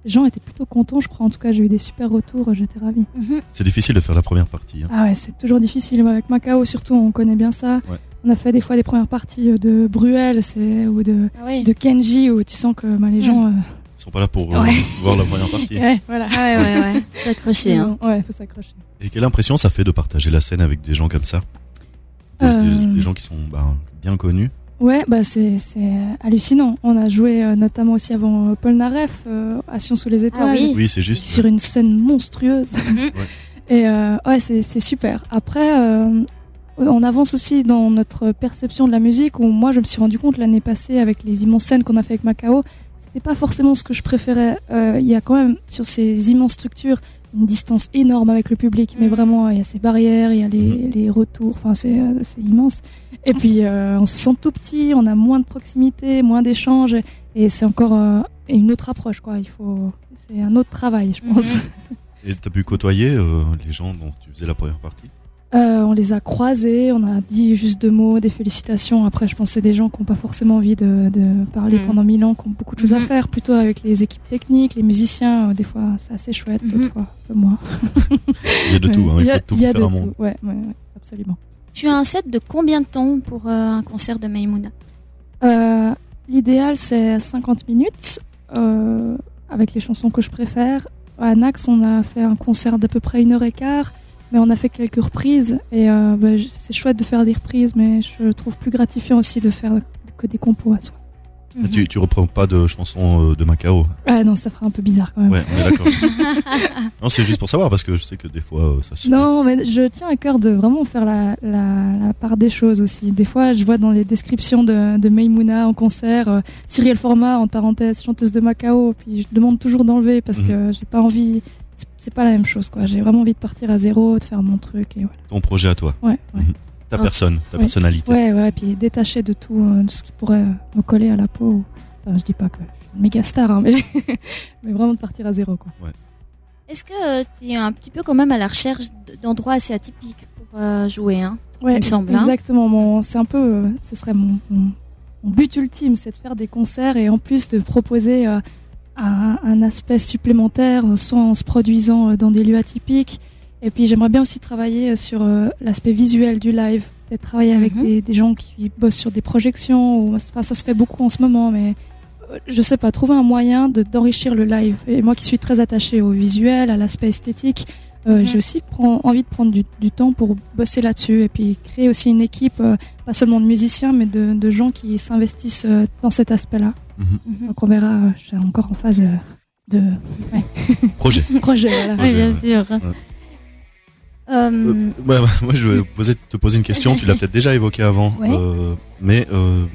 les gens étaient plutôt contents, je crois. En tout cas, j'ai eu des super retours, j'étais ravie. Mhm. C'est difficile de faire la première partie. Hein. Ah ouais, c'est toujours difficile. Avec Macao, surtout, on connaît bien ça. Ouais. On a fait des fois des premières parties de Bruel c'est, ou de, Ah oui. de Kenji, où tu sens que bah, les gens... Euh... Ils sont pas là pour euh, Ouais. voir la première partie. Ouais, voilà. Ah ouais, ouais, ouais. S'accrocher. Hein. Ouais, faut s'accrocher. Et quelle impression ça fait de partager la scène avec des gens comme ça, des, Euh. des, des gens qui sont bah, bien connus. Ouais, bah c'est, c'est hallucinant. On a joué euh, notamment aussi avant euh, Paul Naref euh, à Sion sous les étoiles. Ah oui. Oui, c'est juste. Sur une scène monstrueuse. Mhm. Et euh, ouais, c'est, c'est super. Après, euh, on avance aussi dans notre perception de la musique, où moi je me suis rendu compte l'année passée avec les immenses scènes qu'on a fait avec Macao, c'était pas forcément ce que je préférais. Euh, Il y a quand même sur ces immenses structures une distance énorme avec le public, mais Mhm. vraiment il y a ces barrières, il y a les, les retours, enfin c'est, euh, c'est immense. Et puis euh, on se sent tout petit, on a moins de proximité, moins d'échanges, et c'est encore euh, une autre approche quoi. Il faut, c'est un autre travail, je pense. Mhm. Et t'as pu côtoyer euh, les gens dont tu faisais la première partie. Euh, on les a croisés, on a dit juste deux mots, des félicitations. Après, je pense que c'est des gens qui n'ont pas forcément envie de, de parler Mhm. pendant mille ans, qui ont beaucoup de choses à Mhm. faire, plutôt avec les équipes techniques, les musiciens. Euh, des fois, c'est assez chouette, Mhm. d'autres fois, un peu moins. Il y a de tout, hein, il y a- faut tout il y a faire de un monde. tout. Ouais, ouais, ouais, absolument. Tu as un set de combien de temps pour euh, un concert de Maïmouna? Euh, l'idéal, c'est cinquante minutes, euh, avec les chansons que je préfère. À Nax, on a fait un concert d'à peu près une heure et quart, mais on a fait quelques reprises. Et euh, bah, je- c'est chouette de faire des reprises, mais je trouve plus gratifiant aussi de faire que des compos à soi. Mhm. Tu, tu reprends pas de chansons euh, de Macao. Ah non, ça ferait un peu bizarre quand même. Ouais, on est d'accord. Non, c'est juste pour savoir parce que je sais que des fois euh, ça se fait. Non, mais je tiens à cœur de vraiment faire la, la, la part des choses aussi. Des fois, je vois dans les descriptions de, de Maïmouna en concert, euh, Cyrielle Format, entre parenthèses, chanteuse de Macao, puis je demande toujours d'enlever parce Mhm. que j'ai pas envie. C'est, c'est pas la même chose, quoi. J'ai vraiment envie de partir à zéro, de faire mon truc et voilà. Ton projet à toi, Ouais, ouais. Mhm. ta Ah. personne, ta Ouais. personnalité. Ouais, ouais, puis détaché de tout euh, de ce qui pourrait euh, me coller à la peau. Enfin, je dis pas que je suis une méga star, hein, mais, mais vraiment de partir à zéro, quoi. Est-ce que euh, tu es un petit peu quand même à la recherche d- d'endroits assez atypiques pour euh, jouer, hein? Ouais, Il me semble, hein. exactement. Mon, c'est un peu, euh, ce serait mon, mon, mon but ultime, c'est de faire des concerts et en plus de proposer euh, un, un aspect supplémentaire, euh, soit en se produisant euh, dans des lieux atypiques. Et puis j'aimerais bien aussi travailler euh, sur euh, l'aspect visuel du live, peut-être travailler avec Mhm. des, des gens qui bossent sur des projections. Ou, enfin, ça se fait beaucoup en ce moment, mais euh, je sais pas, trouver un moyen de, d'enrichir le live. Et moi qui suis très attachée au visuel, à l'aspect esthétique, euh, Mhm. j'ai aussi prend- envie de prendre du, du temps pour bosser là-dessus et puis créer aussi une équipe, euh, pas seulement de musiciens, mais de, de gens qui s'investissent euh, dans cet aspect-là. Mhm. Mhm. Donc on verra, euh, je suis encore en phase euh, de Projet. projet. Voilà. Projet, bien ouais. sûr. Euh, Euh, ouais, ouais, moi, je vais poser, te poser une question. Tu l'as peut-être déjà évoqué avant, Ouais. euh, mais euh,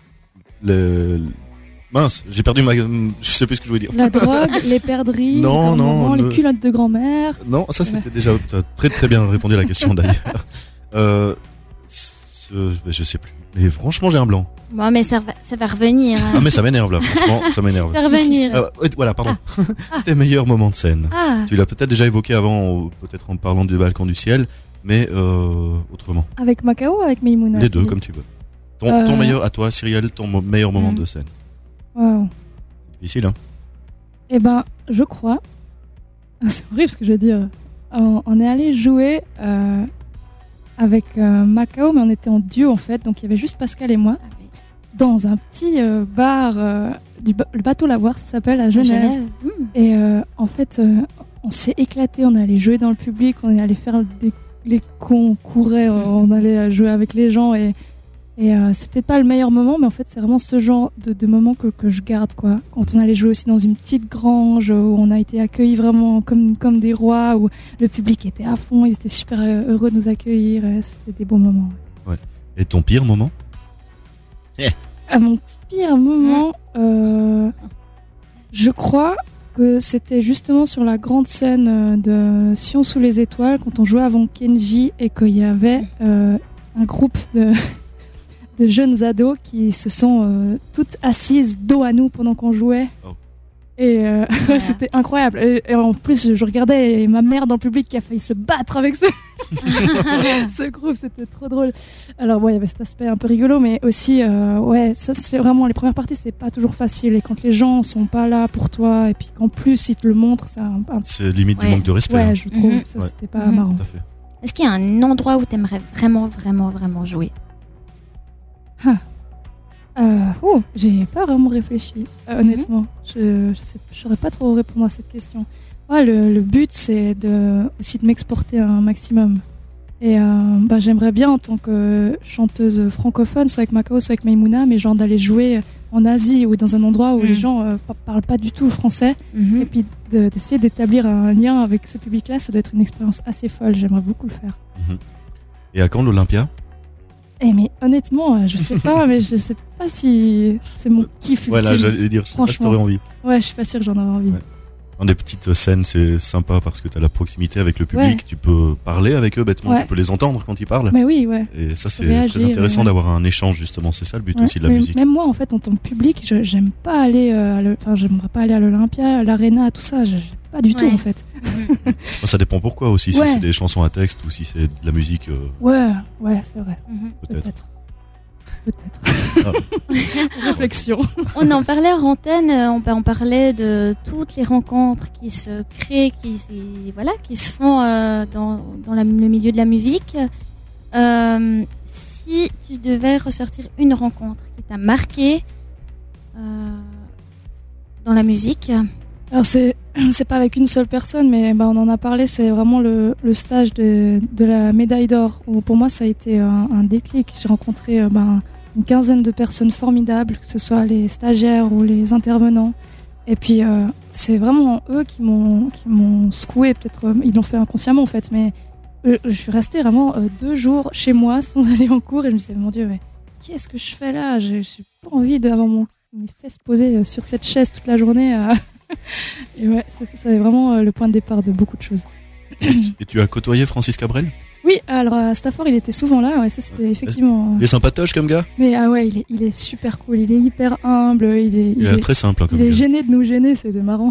le, mince, j'ai perdu ma. Je sais plus ce que je voulais dire. La drogue, les perdrix, Non, les, grands non, moments, le- les culottes de grand-mère. Non, ça c'était déjà. Tu as très très bien répondu à la question d'ailleurs. Euh, ce- je sais plus. Mais franchement, j'ai un blanc. Bon, mais ça va, ça va revenir. Ah, hein. mais ça m'énerve là. Franchement, ça m'énerve. Ça va revenir. Euh, ouais, voilà, pardon. Ah. Tes meilleurs moments de scène. Ah, Tu l'as peut-être déjà évoqué avant, euh, peut-être en parlant du balcon du ciel, mais euh, autrement. Avec Macao ou avec Maïmouna Les deux, tu dis comme tu veux. Ton, ton Euh. meilleur, à toi, Cyrielle, ton mo- meilleur moment Mm. de scène. Waouh. Difficile, hein. Eh ben, je crois. C'est horrible ce que je vais dire. On, on est allé jouer euh, avec euh, Macao, mais on était en duo en fait. Donc il y avait juste Pascal et moi Ah oui. dans un petit euh, bar, euh, du ba- le bateau Lavoir, ça s'appelle à À Genève. Genève. Hmm. Et euh, en fait, euh, on s'est éclaté. On est allé jouer dans le public, on est allé faire des, les cons, on courait, euh, on allait euh, jouer avec les gens et Et euh, c'est peut-être pas le meilleur moment, mais en fait, c'est vraiment ce genre de, de moment que, que je garde, quoi. Quand on allait jouer aussi dans une petite grange, où on a été accueillis vraiment comme, comme des rois, où le public était à fond, ils étaient super heureux de nous accueillir, et c'était des beaux moments. Et ton pire moment? À mon pire moment, euh, je crois que c'était justement sur la grande scène euh, de Sion sous les étoiles, quand on jouait avant Kenji, et qu'il y avait euh, un groupe de... de jeunes ados qui se sont euh, toutes assises dos à nous pendant qu'on jouait. Oh. Et euh, Ouais. c'était incroyable. Et, et en plus, je regardais ma mère dans le public qui a failli se battre avec ce, ce groupe. C'était trop drôle. Alors, bon, il y avait cet aspect un peu rigolo, mais aussi, euh, ouais, ça, c'est vraiment les premières parties, c'est pas toujours facile. Et quand les gens sont pas là pour toi, et puis qu'en plus ils te le montrent, c'est un, un... C'est limite Ouais. du manque de respect. ouais, hein. je trouve. Mhm. Ça, Ouais. c'était pas Mhm. marrant. Tout à fait. Est-ce qu'il y a un endroit où tu aimerais vraiment, vraiment, vraiment jouer? Euh, oh, j'ai pas vraiment réfléchi, euh, honnêtement. Je, je, sais, je saurais pas trop répondre à cette question. Ouais, le, le but, c'est de, aussi de m'exporter un maximum. Et euh, bah, j'aimerais bien, en tant que chanteuse francophone, soit avec Macao, soit avec Maïmouna, mais genre d'aller jouer en Asie ou dans un endroit où Mm. les gens euh, pa- parlent pas du tout le français. Mhm. Et puis de- d'essayer d'établir un lien avec ce public-là, ça doit être une expérience assez folle. J'aimerais beaucoup le faire. Mhm. Et à quand l'Olympia? Eh, mais honnêtement, euh, je sais pas, mais je sais pas si c'est mon kiff Voilà, ultime. j'allais dire, je sais pas si Franchement. t'aurais envie. Ouais, je suis pas sûre que j'en aurais envie. Ouais. Dans des petites scènes, c'est sympa parce que t'as la proximité avec le public, Ouais. tu peux parler avec eux bêtement, Ouais. tu peux les entendre quand ils parlent. Mais oui, ouais. Et ça, c'est Réagir, très intéressant ouais. d'avoir un échange, justement. C'est ça le but Ouais, aussi de la mais musique. Même moi, en fait, en tant que public, je, j'aime pas aller, euh, à le- enfin, j'aimerais pas aller à l'Olympia, à l'Arena, tout ça. Je, j'aime pas du tout, Ouais. en fait. Mhm. Bon, ça dépend pourquoi aussi, Ouais. si c'est des chansons à texte ou si c'est de la musique, euh, Ouais, ouais, c'est vrai. Mhm. peut-être. Peut-être. Peut-être. Réflexion. On en parlait en antenne, euh, on, on parlait de toutes les rencontres qui se créent, qui, s'y- voilà, qui se font euh, dans, dans la- le milieu de la musique. Euh, si tu devais ressortir une rencontre qui t'a marqué euh, dans la musique, Alors, c'est, c'est pas avec une seule personne, mais bah, on en a parlé, c'est vraiment le, le stage de, de la médaille d'or, où pour moi, ça a été un, un déclic. J'ai rencontré euh, bah, une quinzaine de personnes formidables, que ce soit les stagiaires ou les intervenants. Et puis, euh, c'est vraiment eux qui m'ont, qui m'ont secoué. Peut-être, euh, ils l'ont fait inconsciemment, en fait, mais euh, je suis restée vraiment euh, deux jours chez moi sans aller en cours. Et je me suis dit, mon Dieu, mais qu'est-ce que je fais là? J'ai, j'ai pas envie d'avoir mon, mes fesses posées euh, sur cette chaise toute la journée. euh. Et ouais, c'est, c'est vraiment euh, le point de départ de beaucoup de choses. Et tu as côtoyé Francis Cabrel? Oui, alors à Stafford, il était souvent là. Ouais, ça, c'était effectivement. Il est sympatoche comme gars? Mais ah ouais, il est, il est super cool. Il est hyper humble. Il est, Il, il est est, très simple hein, comme il est gars. gêné de nous gêner. C'était marrant.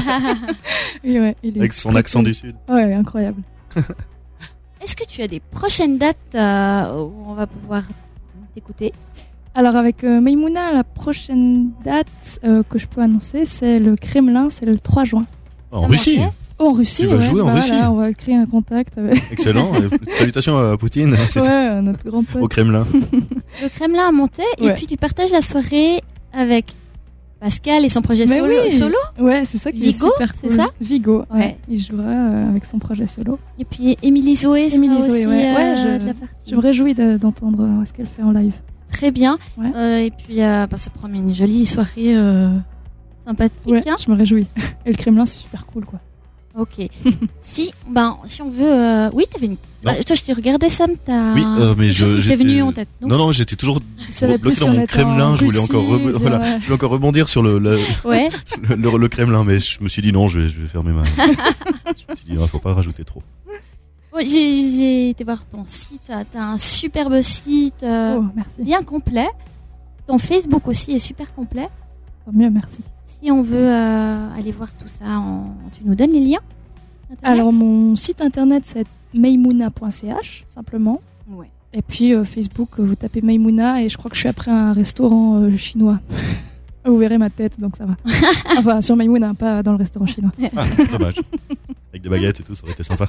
Et ouais, il est Avec son très accent cool. du Sud. Ouais, incroyable. est-ce que tu as des prochaines dates euh, où on va pouvoir t'écouter? Alors avec euh, Maïmouna, la prochaine date euh, que je peux annoncer, c'est le Kremlin. C'est le trois juin. En Ça Russie? manquait. Oh, en Russie. Tu vas ouais, jouer en bah Russie voilà, on va créer un contact avec Excellent. Et salutations à Poutine. C'est ouais, notre grand pote. au Kremlin. Le Kremlin a monté et Ouais. puis tu partages la soirée avec Pascal et son projet Mais solo. oui. solo. Ouais, c'est ça qui Vigo, est super c'est cool. ça Vigo, ouais. Ouais. Il jouera euh, avec son projet solo. Et puis Émilie Zoé sera Émilie aussi Zoé, ouais. euh, Ouais, je- de la partie. Je me réjouis de- d'entendre euh, ce qu'elle fait en live. Très bien. Ouais. Euh, et puis euh, bah, ça promet une jolie soirée euh, sympathique. Ouais, hein. je me réjouis. Et le Kremlin, c'est super cool, quoi. Ok. si, ben, si on veut. euh, Oui, t'avais une. Non. Bah, toi, je t'ai regardé Sam. T'as. Oui, euh, mais je- Chose qui t'est j'étais- venue en tête. Non, Non, non, j'étais toujours Je savais bloqué plus dans si on mon était en Kremlin. Je voulais Russie, encore, re- sur- voilà, ouais. je voulais encore rebondir sur le, le, Ouais. le, le- le Kremlin, mais je me suis dit non, je vais, je vais fermer ma. Je me suis dit, il faut pas rajouter trop. Bon, j'ai, j'ai été voir ton site. T'as t'as un superbe site, euh, Oh, merci. bien complet. Ton Facebook aussi est super complet. Tant mieux, merci. Si on veut euh, aller voir tout ça, en... tu nous donnes les liens Internet. Alors, mon site internet, c'est maimouna point c h, simplement. Ouais. Et puis, euh, Facebook, euh, vous tapez Maïmouna et je crois que je suis après un restaurant euh, chinois. Vous verrez ma tête, donc ça va. Enfin, sur Maïmouna, pas dans le restaurant chinois. Ah, dommage. Avec des baguettes et tout, ça aurait été sympa.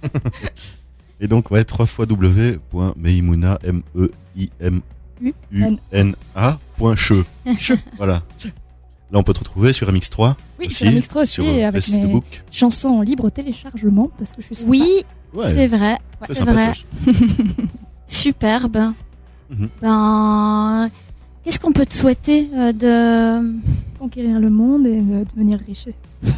Et donc, ouais, trois fois w point maimouna, M E I M U N A point che. Voilà. Là, on peut te retrouver sur M X trois. Oui, aussi, sur M X trois aussi, sur euh, avec mes Facebook. chansons en libre téléchargement, parce que je suis sympa. Oui, Ouais, c'est vrai. très C'est vrai. sympatoche. Superbe. Mhm. Ben, qu'est-ce qu'on peut te souhaiter euh, de. Conquérir le monde et de devenir riche.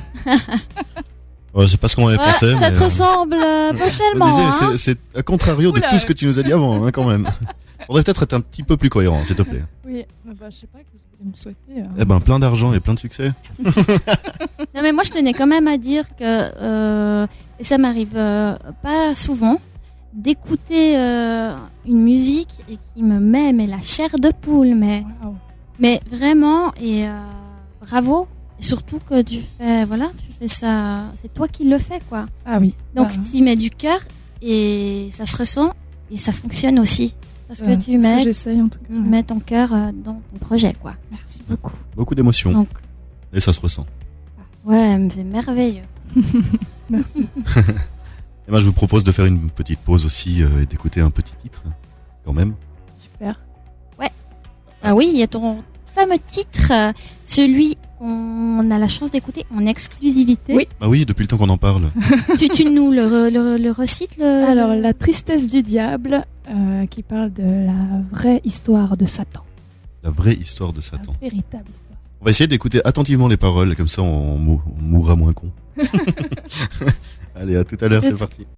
Ouais, c'est pas ce qu'on avait Ouais, pensé. ça mais, te euh, ressemble euh, pas je tellement. me disais, hein. c'est- c'est à contrario de Oula. tout ce que tu nous as dit avant, hein, quand même. Faudrait peut-être être un petit peu plus cohérent, s'il te plaît. Oui, bah, je sais pas, qu'est-ce que vous voulez me souhaiter euh. Eh ben, plein d'argent et plein de succès. Non, mais moi, je tenais quand même à dire que, euh, et ça m'arrive euh, pas souvent, d'écouter euh, une musique et qui me met mais la chair de poule, mais, Waouh. mais vraiment, et euh, bravo, Et surtout que tu fais, voilà, tu fais ça, c'est toi qui le fais, quoi. Ah oui. Donc, bah, tu y mets du cœur et ça se ressent et ça fonctionne aussi. Parce ouais, que tu c'est ce mets, que j'essaye en tout cas. tu ouais. mets ton cœur euh, dans ton projet, quoi. Merci beaucoup. Beaucoup d'émotions. Donc, Et ça se ressent. ouais, c'est merveilleux. Merci. Et moi, je vous propose de faire une petite pause aussi euh, et d'écouter un petit titre, quand même. Super. Ah oui, il y a ton fameux titre, euh, celui qu'on a la chance d'écouter en exclusivité. Oui. Bah oui, depuis le temps qu'on en parle. tu, tu nous le, re- le, le recites le... Alors, La tristesse du diable, euh, qui parle de la vraie histoire de Satan. La vraie histoire de Satan. La véritable histoire. On va essayer d'écouter attentivement les paroles, comme ça on, mou- on mourra moins con. Allez, à tout à l'heure, À c'est toutes. parti.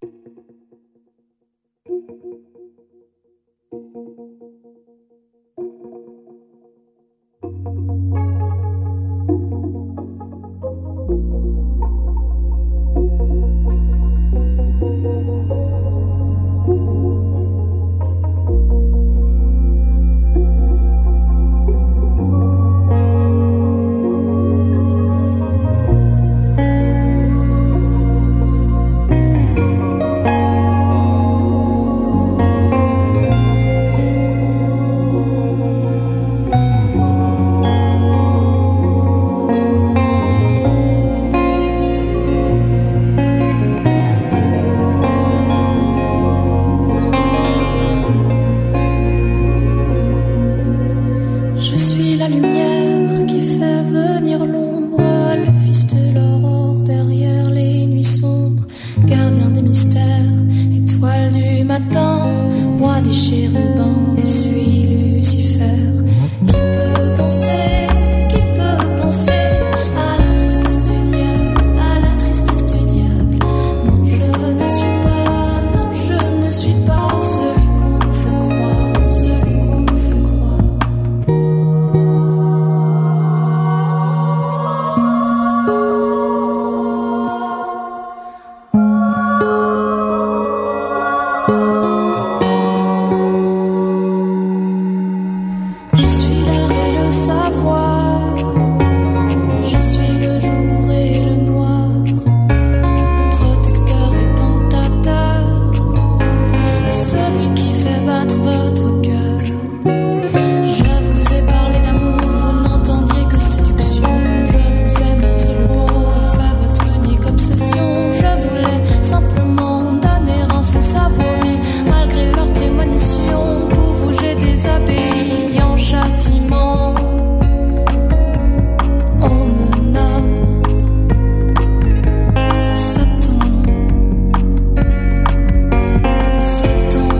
Je suis la lumière qui fait venir l'ombre, le fils de l'aurore derrière les nuits sombres, gardien des mystères, étoile du matin, roi des chérubins, je suis Lucifer. Qui peut penser, qui peut penser à la tristesse du diable, à la tristesse du diable? Non, je ne suis pas, non, je ne suis pas celui qu'on vous fait croire, celui qu'on vous fait croire. Je suis l'heure et le savoir, je suis le jour et le noir, protecteur et tentateur, celui qui fait battre votre cœur. Je vous ai parlé d'amour, vous n'entendiez que séduction. Je vous ai montré le beau, il fait votre unique obsession. Je voulais simplement donner un sens à vos vies, malgré leurs prémonitions. Pour vous j'ai désobéi en châtiment. On me nomme Satan. Satan.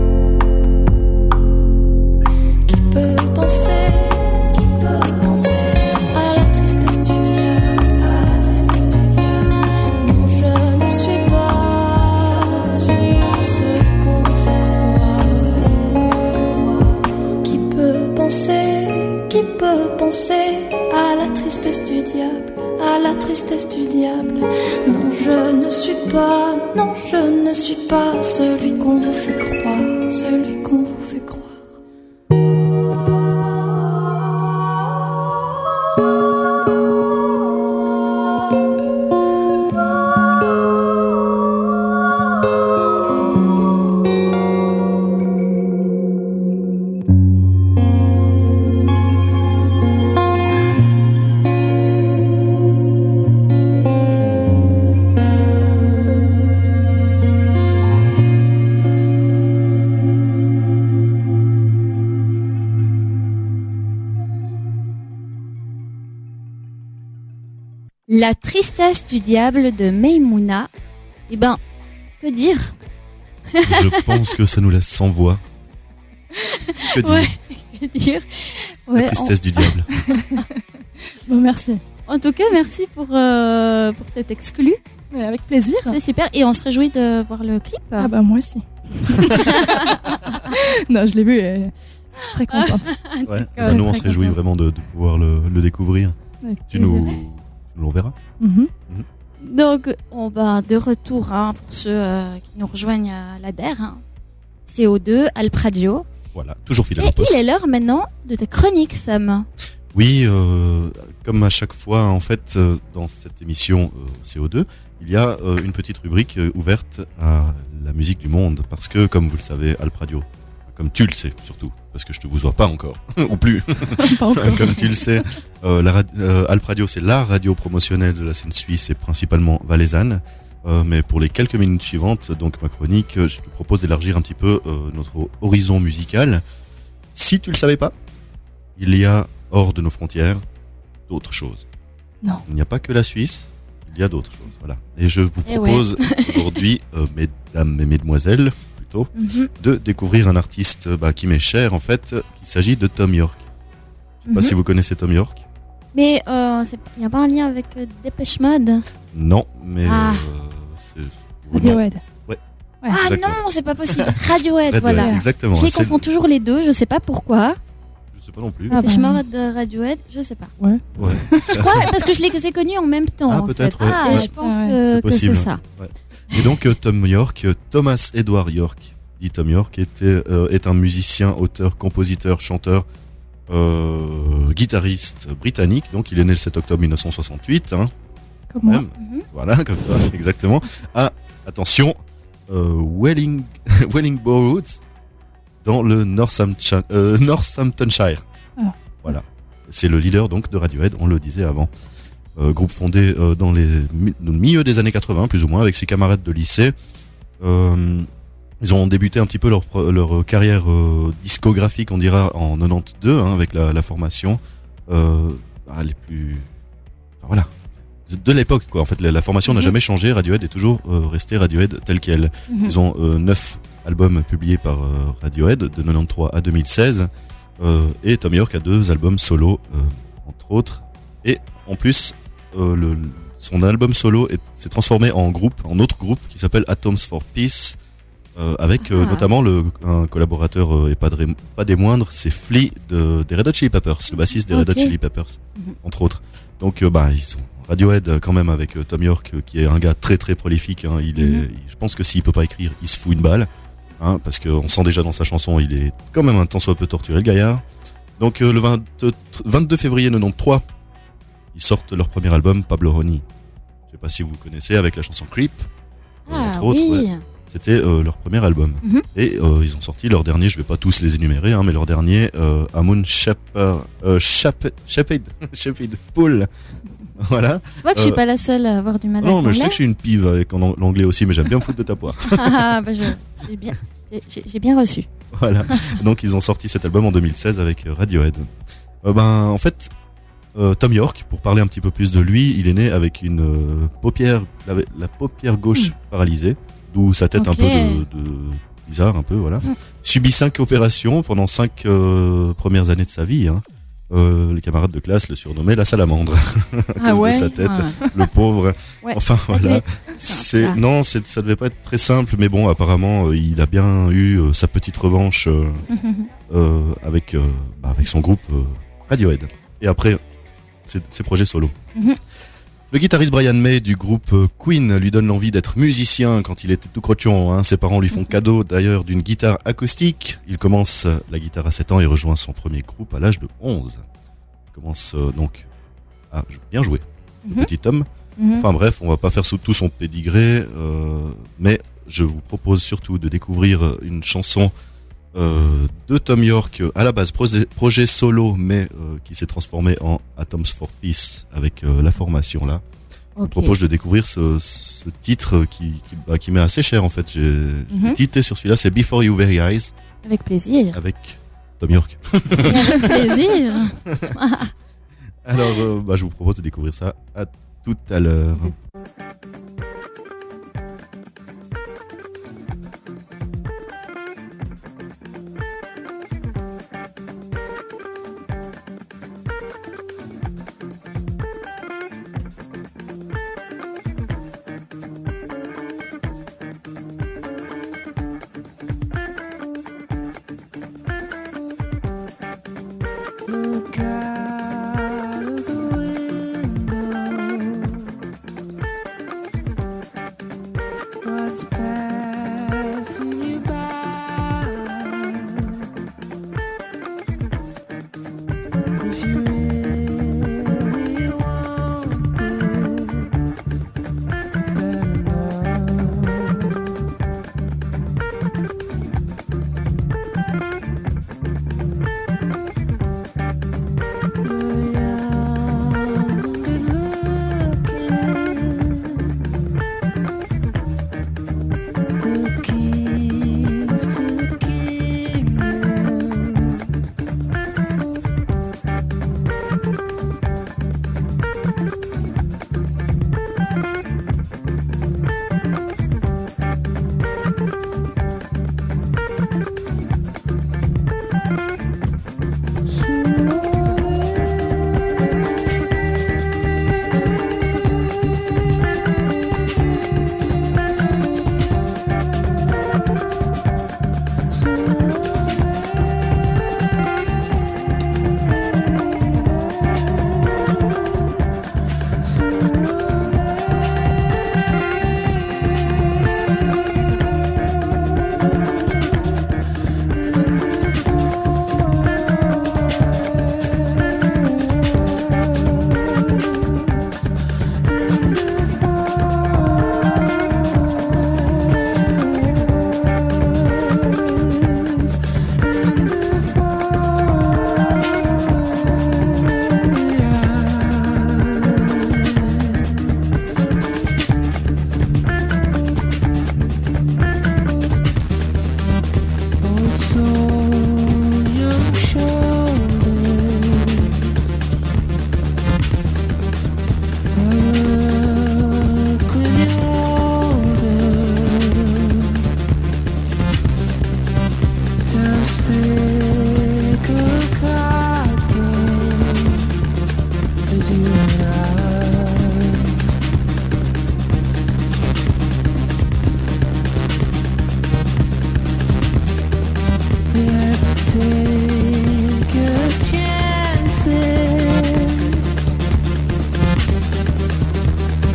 Qui peut penser, qui peut penser à la tristesse du diable, à la tristesse du diable? Non, je ne suis pas celui qu'on vous fait croire, celui qu'on vous fait croire. Qui peut penser, qui peut penser à la tristesse du diable, à la tristesse du diable? Non, je ne suis pas, non, je ne suis pas celui qu'on vous fait croire, celui qu'on vous fait croire. La tristesse du diable de Maïmouna. Eh ben, que dire? Je pense que ça nous laisse sans voix. Que dire? Ouais, que dire? La Ouais, tristesse du diable. Bon, merci. en, en tout cas, merci pour, euh, pour cet exclu. Ouais, avec plaisir. C'est super. Et on se réjouit de voir le clip. Ah bah moi aussi. Non, je l'ai vu et je suis très contente. Ouais. Bah, nous, on se réjouit vraiment de, de pouvoir le, le découvrir. Avec Tu plaisir. nous, tu nous l'enverras. Mhm. Donc, on va de retour hein, pour ceux euh, qui nous rejoignent à l'A D E R. Hein. C O deux, Alpradio. Voilà, toujours fidèle Et au poste. il est l'heure maintenant de ta chronique, Sam. Oui, euh, comme à chaque fois, en fait, euh, dans cette émission euh, C O deux, il y a euh, une petite rubrique euh, ouverte à la musique du monde. Parce que, comme vous le savez, Alp Radio, comme tu le sais surtout, parce que je te vous vois pas encore, ou plus, Pas encore. comme tu le sais, euh, la radi- euh, Alp Radio, c'est la radio promotionnelle de la scène suisse et principalement valaisanne. Euh, mais pour les quelques minutes suivantes, donc ma chronique, euh, je te propose d'élargir un petit peu euh, notre horizon musical. Si tu le savais pas, il y a hors de nos frontières d'autres choses. Non. Il n'y a pas que la Suisse, il y a d'autres choses. Voilà. Et je vous Eh propose aujourd'hui, euh, mesdames et mesdemoiselles, plutôt, Mhm. de découvrir un artiste euh, bah, qui m'est cher en fait. Il s'agit de Tom York. Je sais pas Mhm. si vous connaissez Tom York. Mais il n'y a pas un lien avec euh, Dépêche Mode? Non, mais Ah. euh, c'est Radiohead. Ah Exactement. non, c'est pas possible. Radiohead, Radiohead, voilà. exactement. Je les C'est- confonds toujours les deux, je sais pas pourquoi. Je sais pas non plus. Ah, Dépêche bah. Mode, euh, Radiohead, je sais pas. Ouais. Je crois parce que je les ai connus en même temps. Ah, en peut-être, fait. ouais. Ah, Ouais. je pense Ouais. que C'est que possible. c'est ça. Et donc euh, Tom York, euh, Thomas Edward York, dit Tom York, était, euh, est un musicien, auteur, compositeur, chanteur, euh, guitariste britannique. Donc il est né le sept octobre mille neuf cent soixante-huit. Hein, Comme moi. même. Mhm. Voilà, comme toi, exactement. Ah, attention, euh, Welling, Wellingborough, dans le Northampton, euh, Northamptonshire. Ah. Voilà. C'est le leader donc de Radiohead, on le disait avant. Euh, groupe fondé euh, dans les mi- dans le milieu des années quatre-vingts, plus ou moins, avec ses camarades de lycée. Euh, ils ont débuté un petit peu leur, pro- leur carrière euh, discographique, on dira, en quatre-vingt-douze, hein, avec la, la formation euh, ah, les plus... Enfin, voilà. De l'époque, quoi. En fait, la, la formation n'a Mhm. jamais changé. Radiohead est toujours euh, resté Radiohead tel quel. Mhm. Ils ont euh, neuf albums publiés par euh, Radiohead de quatre-vingt-treize à deux mille seize. Euh, et Tom York a deux albums solo, euh, entre autres. Et en plus, euh, le, son album solo est- s'est transformé en groupe, en autre groupe qui s'appelle Atoms for Peace, euh, avec euh, Ah. notamment le, un collaborateur euh, et pas, de, pas des moindres, c'est Flea de, des Red Hot Chili Peppers, le bassiste des Red Hot Ok. Chili Peppers, Mhm. entre autres. Donc, euh, bah, ils sont Radiohead euh, quand même avec euh, Tom York, euh, qui est un gars très très prolifique. Hein, il est, Mhm. je pense que s'il peut pas écrire, il se fout une balle. Hein, parce qu'on sent déjà dans sa chanson, il est quand même un tant soit peu torturé, le gaillard. Donc euh, le vingt, vingt-deux février quatre-vingt-treize, ils sortent leur premier album, Pablo Honey. Je sais pas si vous connaissez, avec la chanson Creep. euh, Ah entre autres, oui. ouais. C'était euh, leur premier album. Mhm. Et euh, ils ont sorti leur dernier, je vais pas tous les énumérer, hein, mais leur dernier, euh, Amun Shepherd, euh, Shepherd, Shepherd, Shepherd Pool. Voilà. Tu vois que je suis Euh, pas la seule à avoir du mal Non, avec mais je sais l'anglais. que je suis une pive avec en ang- l'anglais aussi, mais j'aime bien me foutre de ta poire. Ah, bah, je- j'ai bien, j'ai- j'ai bien reçu. Voilà. Donc ils ont sorti cet album en deux mille seize avec euh, Radiohead. Euh, ben en fait, euh, Tom York, pour parler un petit peu plus de lui, il est né avec une euh, paupière, la, la paupière gauche paralysée, d'où sa tête un Ok. peu de, de bizarre, un peu voilà. Mm. Subit cinq opérations pendant cinq euh, premières années de sa vie. Hein. Euh, les camarades de classe le surnommaient la salamandre à Ah cause ouais. de sa tête, Ah. le pauvre. Ouais. Enfin Ça doit voilà. être tout simple, C'est là. non, c'est ça devait pas être très simple, mais bon, apparemment, euh, il a bien eu euh, sa petite revanche euh, euh, avec euh, bah, avec son groupe euh, Radiohead. Et après, ses, ses projets solo. Mhm. Le guitariste Brian May du groupe euh, Queen lui donne l'envie d'être musicien quand il était tout crochon. Hein. Ses parents lui font cadeau d'ailleurs d'une guitare acoustique. Il commence euh, la guitare à sept ans et rejoint son premier groupe à l'âge de onze. Il commence euh, donc à jou- bien jouer, le Mhm. petit homme. Mhm. Enfin bref, on va pas faire sous tout son pédigré, euh, mais je vous propose surtout de découvrir une chanson euh, de Tom York, à la base projet, projet solo, mais euh, qui s'est transformé en Atoms for Peace avec euh, la formation là. Je vous Ok. propose de découvrir ce, ce titre qui, qui, bah, qui m'est assez cher en fait. J'ai Mhm. j'ai tité sur celui-là, c'est Before You Very Eyes Avec plaisir. avec Tom York. Avec plaisir. Alors euh, bah, je vous propose de découvrir ça à tout à l'heure. Look out of the window.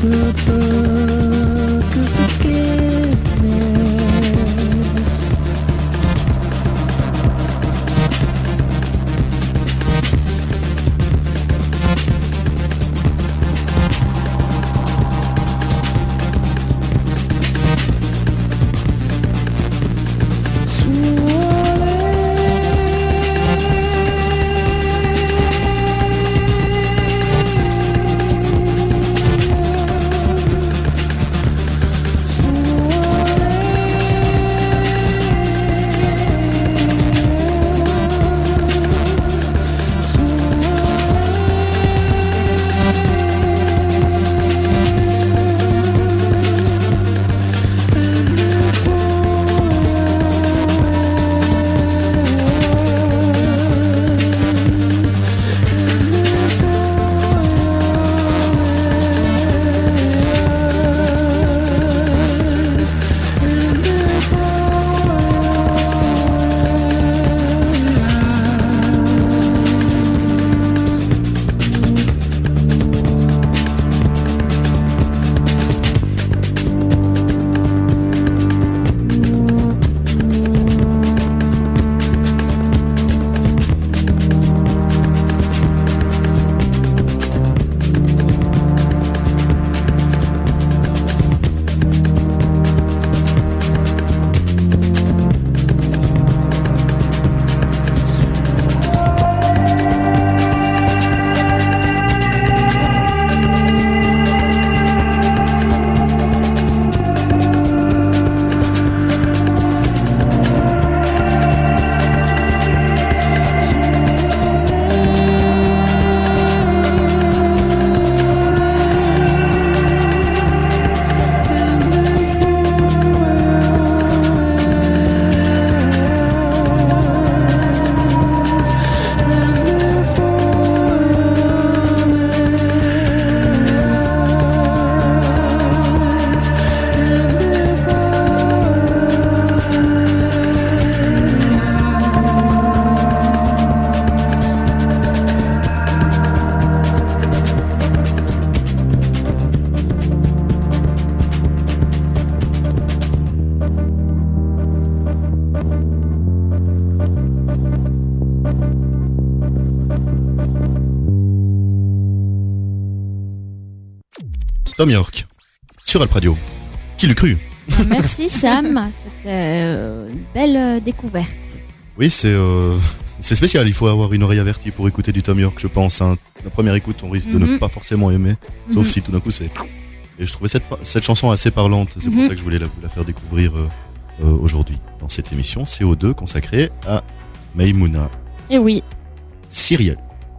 Tom York, sur Alp Radio. Qui l'eût cru? Merci Sam, c'était euh, une belle euh, découverte. Oui, c'est euh, c'est spécial, il faut avoir une oreille avertie pour écouter du Tom York, je pense. Hein. La première écoute, on risque mm-hmm. de ne pas forcément aimer, sauf mm-hmm. si tout d'un coup c'est... Et je trouvais cette, cette chanson assez parlante, c'est mm-hmm. pour ça que je voulais la, vous la faire découvrir euh, euh, aujourd'hui, dans cette émission C O deux consacrée à Maïmouna. Et oui. Cyrielle.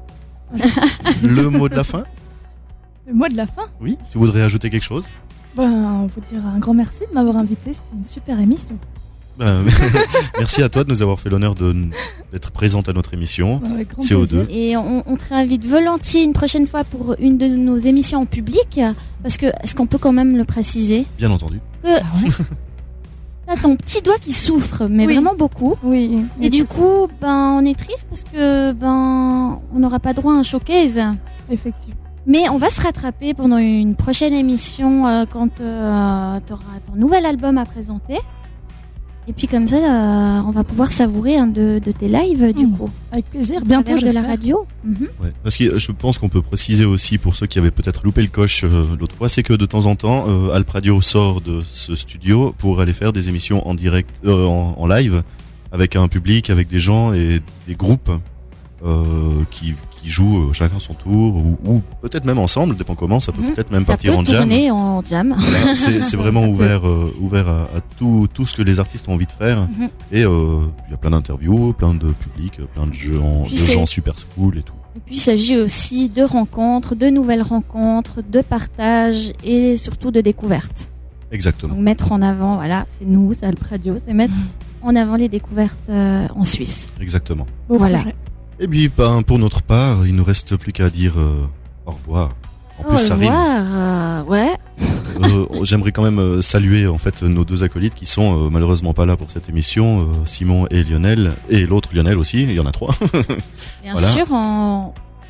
Le mot de la fin? Le mot de la fin? Oui, tu voudrais ajouter quelque chose? Ben, vous dire un grand merci de m'avoir invité, c'était une super émission. Ben, merci à toi de nous avoir fait l'honneur de, d'être présente à notre émission C O deux. Et on, on te réinvite volontiers une prochaine fois pour une de nos émissions en public, parce que, est-ce qu'on peut quand même le préciser? Bien entendu. Que ah ouais. T'as ton petit doigt qui souffre, mais oui. vraiment beaucoup. Oui. Et du coup, ben, on est triste parce que, ben, on n'aura pas droit à un showcase. Effectivement. Mais on va se rattraper pendant une prochaine émission euh, quand euh, tu auras ton nouvel album à présenter. Et puis comme ça, euh, on va pouvoir savourer un de, de tes lives mmh. du coup. Avec plaisir, bientôt de la radio. Mmh. Ouais, parce que je pense qu'on peut préciser aussi pour ceux qui avaient peut-être loupé le coche euh, l'autre fois, c'est que de temps en temps, euh, Alp Radio sort de ce studio pour aller faire des émissions en direct, euh, en, en live, avec un public, avec des gens et des groupes euh, qui qui jouent chacun son tour ou, ou peut-être même ensemble, dépend comment, ça peut mmh. peut-être même ça partir peut en jam. tourner en jam. Voilà, c'est, c'est vraiment ouvert, euh, ouvert à, à tout, tout ce que les artistes ont envie de faire. Mmh. Et il euh, y a plein d'interviews, plein de publics, plein de gens, de gens super cool et tout. Et puis il s'agit aussi de rencontres, de nouvelles rencontres, de partage et surtout de découvertes. Exactement. Donc mettre en avant, voilà, c'est nous, c'est Alp Radio, c'est mettre mmh. en avant les découvertes euh, en Suisse. Exactement. Bon, voilà. Projet. Et puis, ben, pour notre part, il nous reste plus qu'à dire euh, au revoir. En plus, au ça revoir, rime. euh, ouais. Euh, j'aimerais quand même euh, saluer en fait nos deux acolytes qui sont euh, malheureusement pas là pour cette émission, euh, Simon et Lionel, et l'autre Lionel aussi. Il y en a trois. Bien voilà. sûr, on,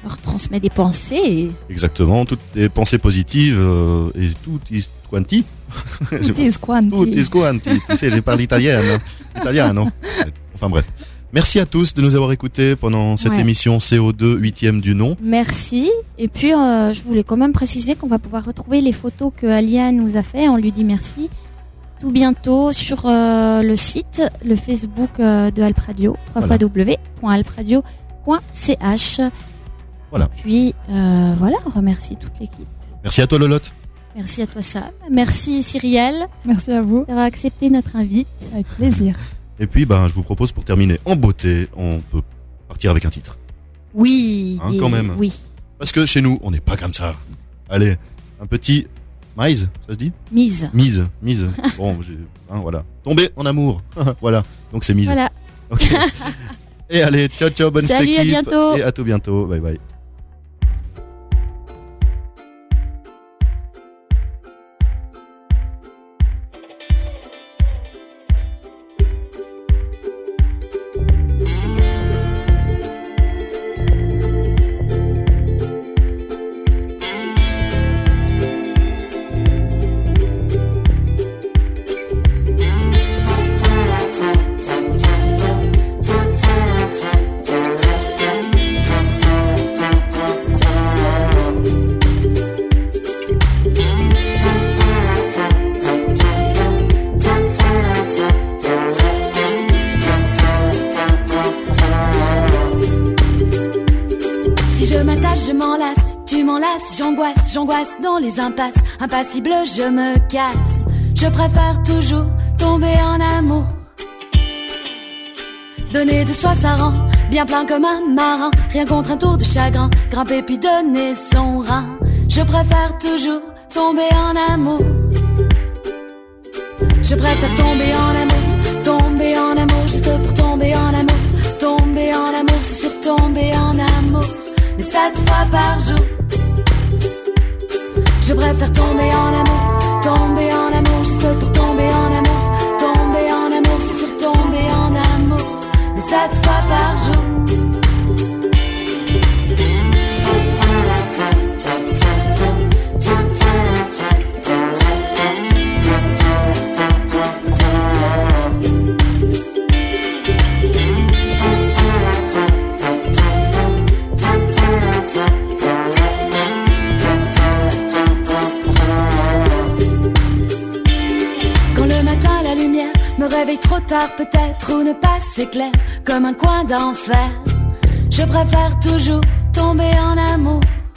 leur transmet des pensées. Et... Exactement, toutes les pensées positives euh, et tout is quanti. Tout is quanti. Tout is quanti. Tu sais, j'ai parlé italien. Italien, non. Enfin bref. Merci à tous de nous avoir écoutés pendant cette Ouais. émission C O deux, huitième du nom. Merci. Et puis, euh, je voulais quand même préciser qu'on va pouvoir retrouver les photos que Alia nous a fait. On lui dit merci. Tout bientôt sur euh, le site, le Facebook euh, de Alp Radio, Voilà. w w w point alp radio point c h. Voilà. Puis, euh, voilà, on remercie toute l'équipe. Merci à toi, Lolotte. Merci à toi, Sam. Merci, Cyrielle, Merci à vous. d'avoir accepté notre invite. Avec plaisir. Et puis, ben, je vous propose pour terminer en beauté, on peut partir avec un titre. Oui. Hein, et- quand même. Oui. Parce que chez nous, on n'est pas comme ça. Allez, un petit maïs, ça se dit? Mise. Mise, mise. Bon, j'ai, hein, voilà. Tomber en amour. Voilà. Donc c'est mise. Voilà. Ok. Et allez, ciao, ciao, bonne Salut, équipe. à bientôt. Et à tout bientôt. Bye bye. Si je m'attache, je m'enlace, tu m'enlaces, j'angoisse, j'angoisse dans les impasses. Impassible, je me casse. Je préfère toujours tomber en amour. Donner de soi, ça rend bien plein comme un marin. Rien contre un tour de chagrin, grimper puis donner son rein. Je préfère toujours tomber en amour. Je préfère tomber en amour, tomber en amour, juste pour tomber en amour. Tomber en amour, c'est sûr tomber en amour, mais sept fois par jour. Je préfère tomber en amour, tomber en amour, juste pour tomber en amour. Tomber en amour, c'est sûr tomber en amour, mais sept fois par jour. Quand le matin la lumière me réveille trop tard peut-être, ou ne pas s'éclaire comme un coin d'enfer, je préfère toujours tomber en amour.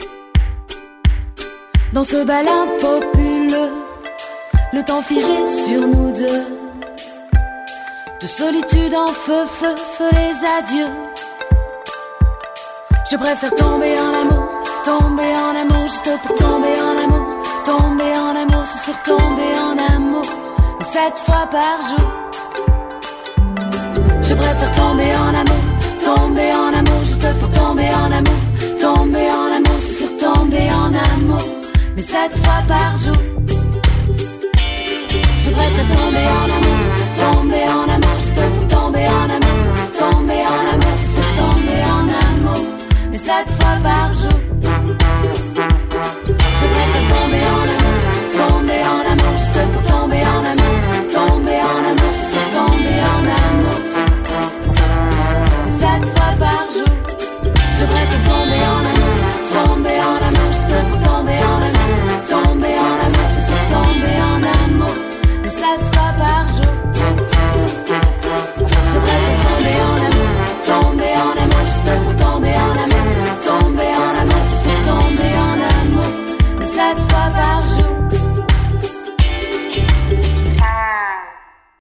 Dans ce bal impopuleux, le temps figé sur nous deux, de solitude en feu, feu, feu les adieux. Je préfère tomber en amour, tomber en amour, juste pour tomber en amour. Tomber en amour, c'est sûr tomber en amour, mais sept fois par jour. Je préfère tomber en amour, tomber en amour, juste pour tomber en amour. Tomber en amour, c'est sûr tomber en amour, mais sept fois par jour. Je préfère tomber en amour,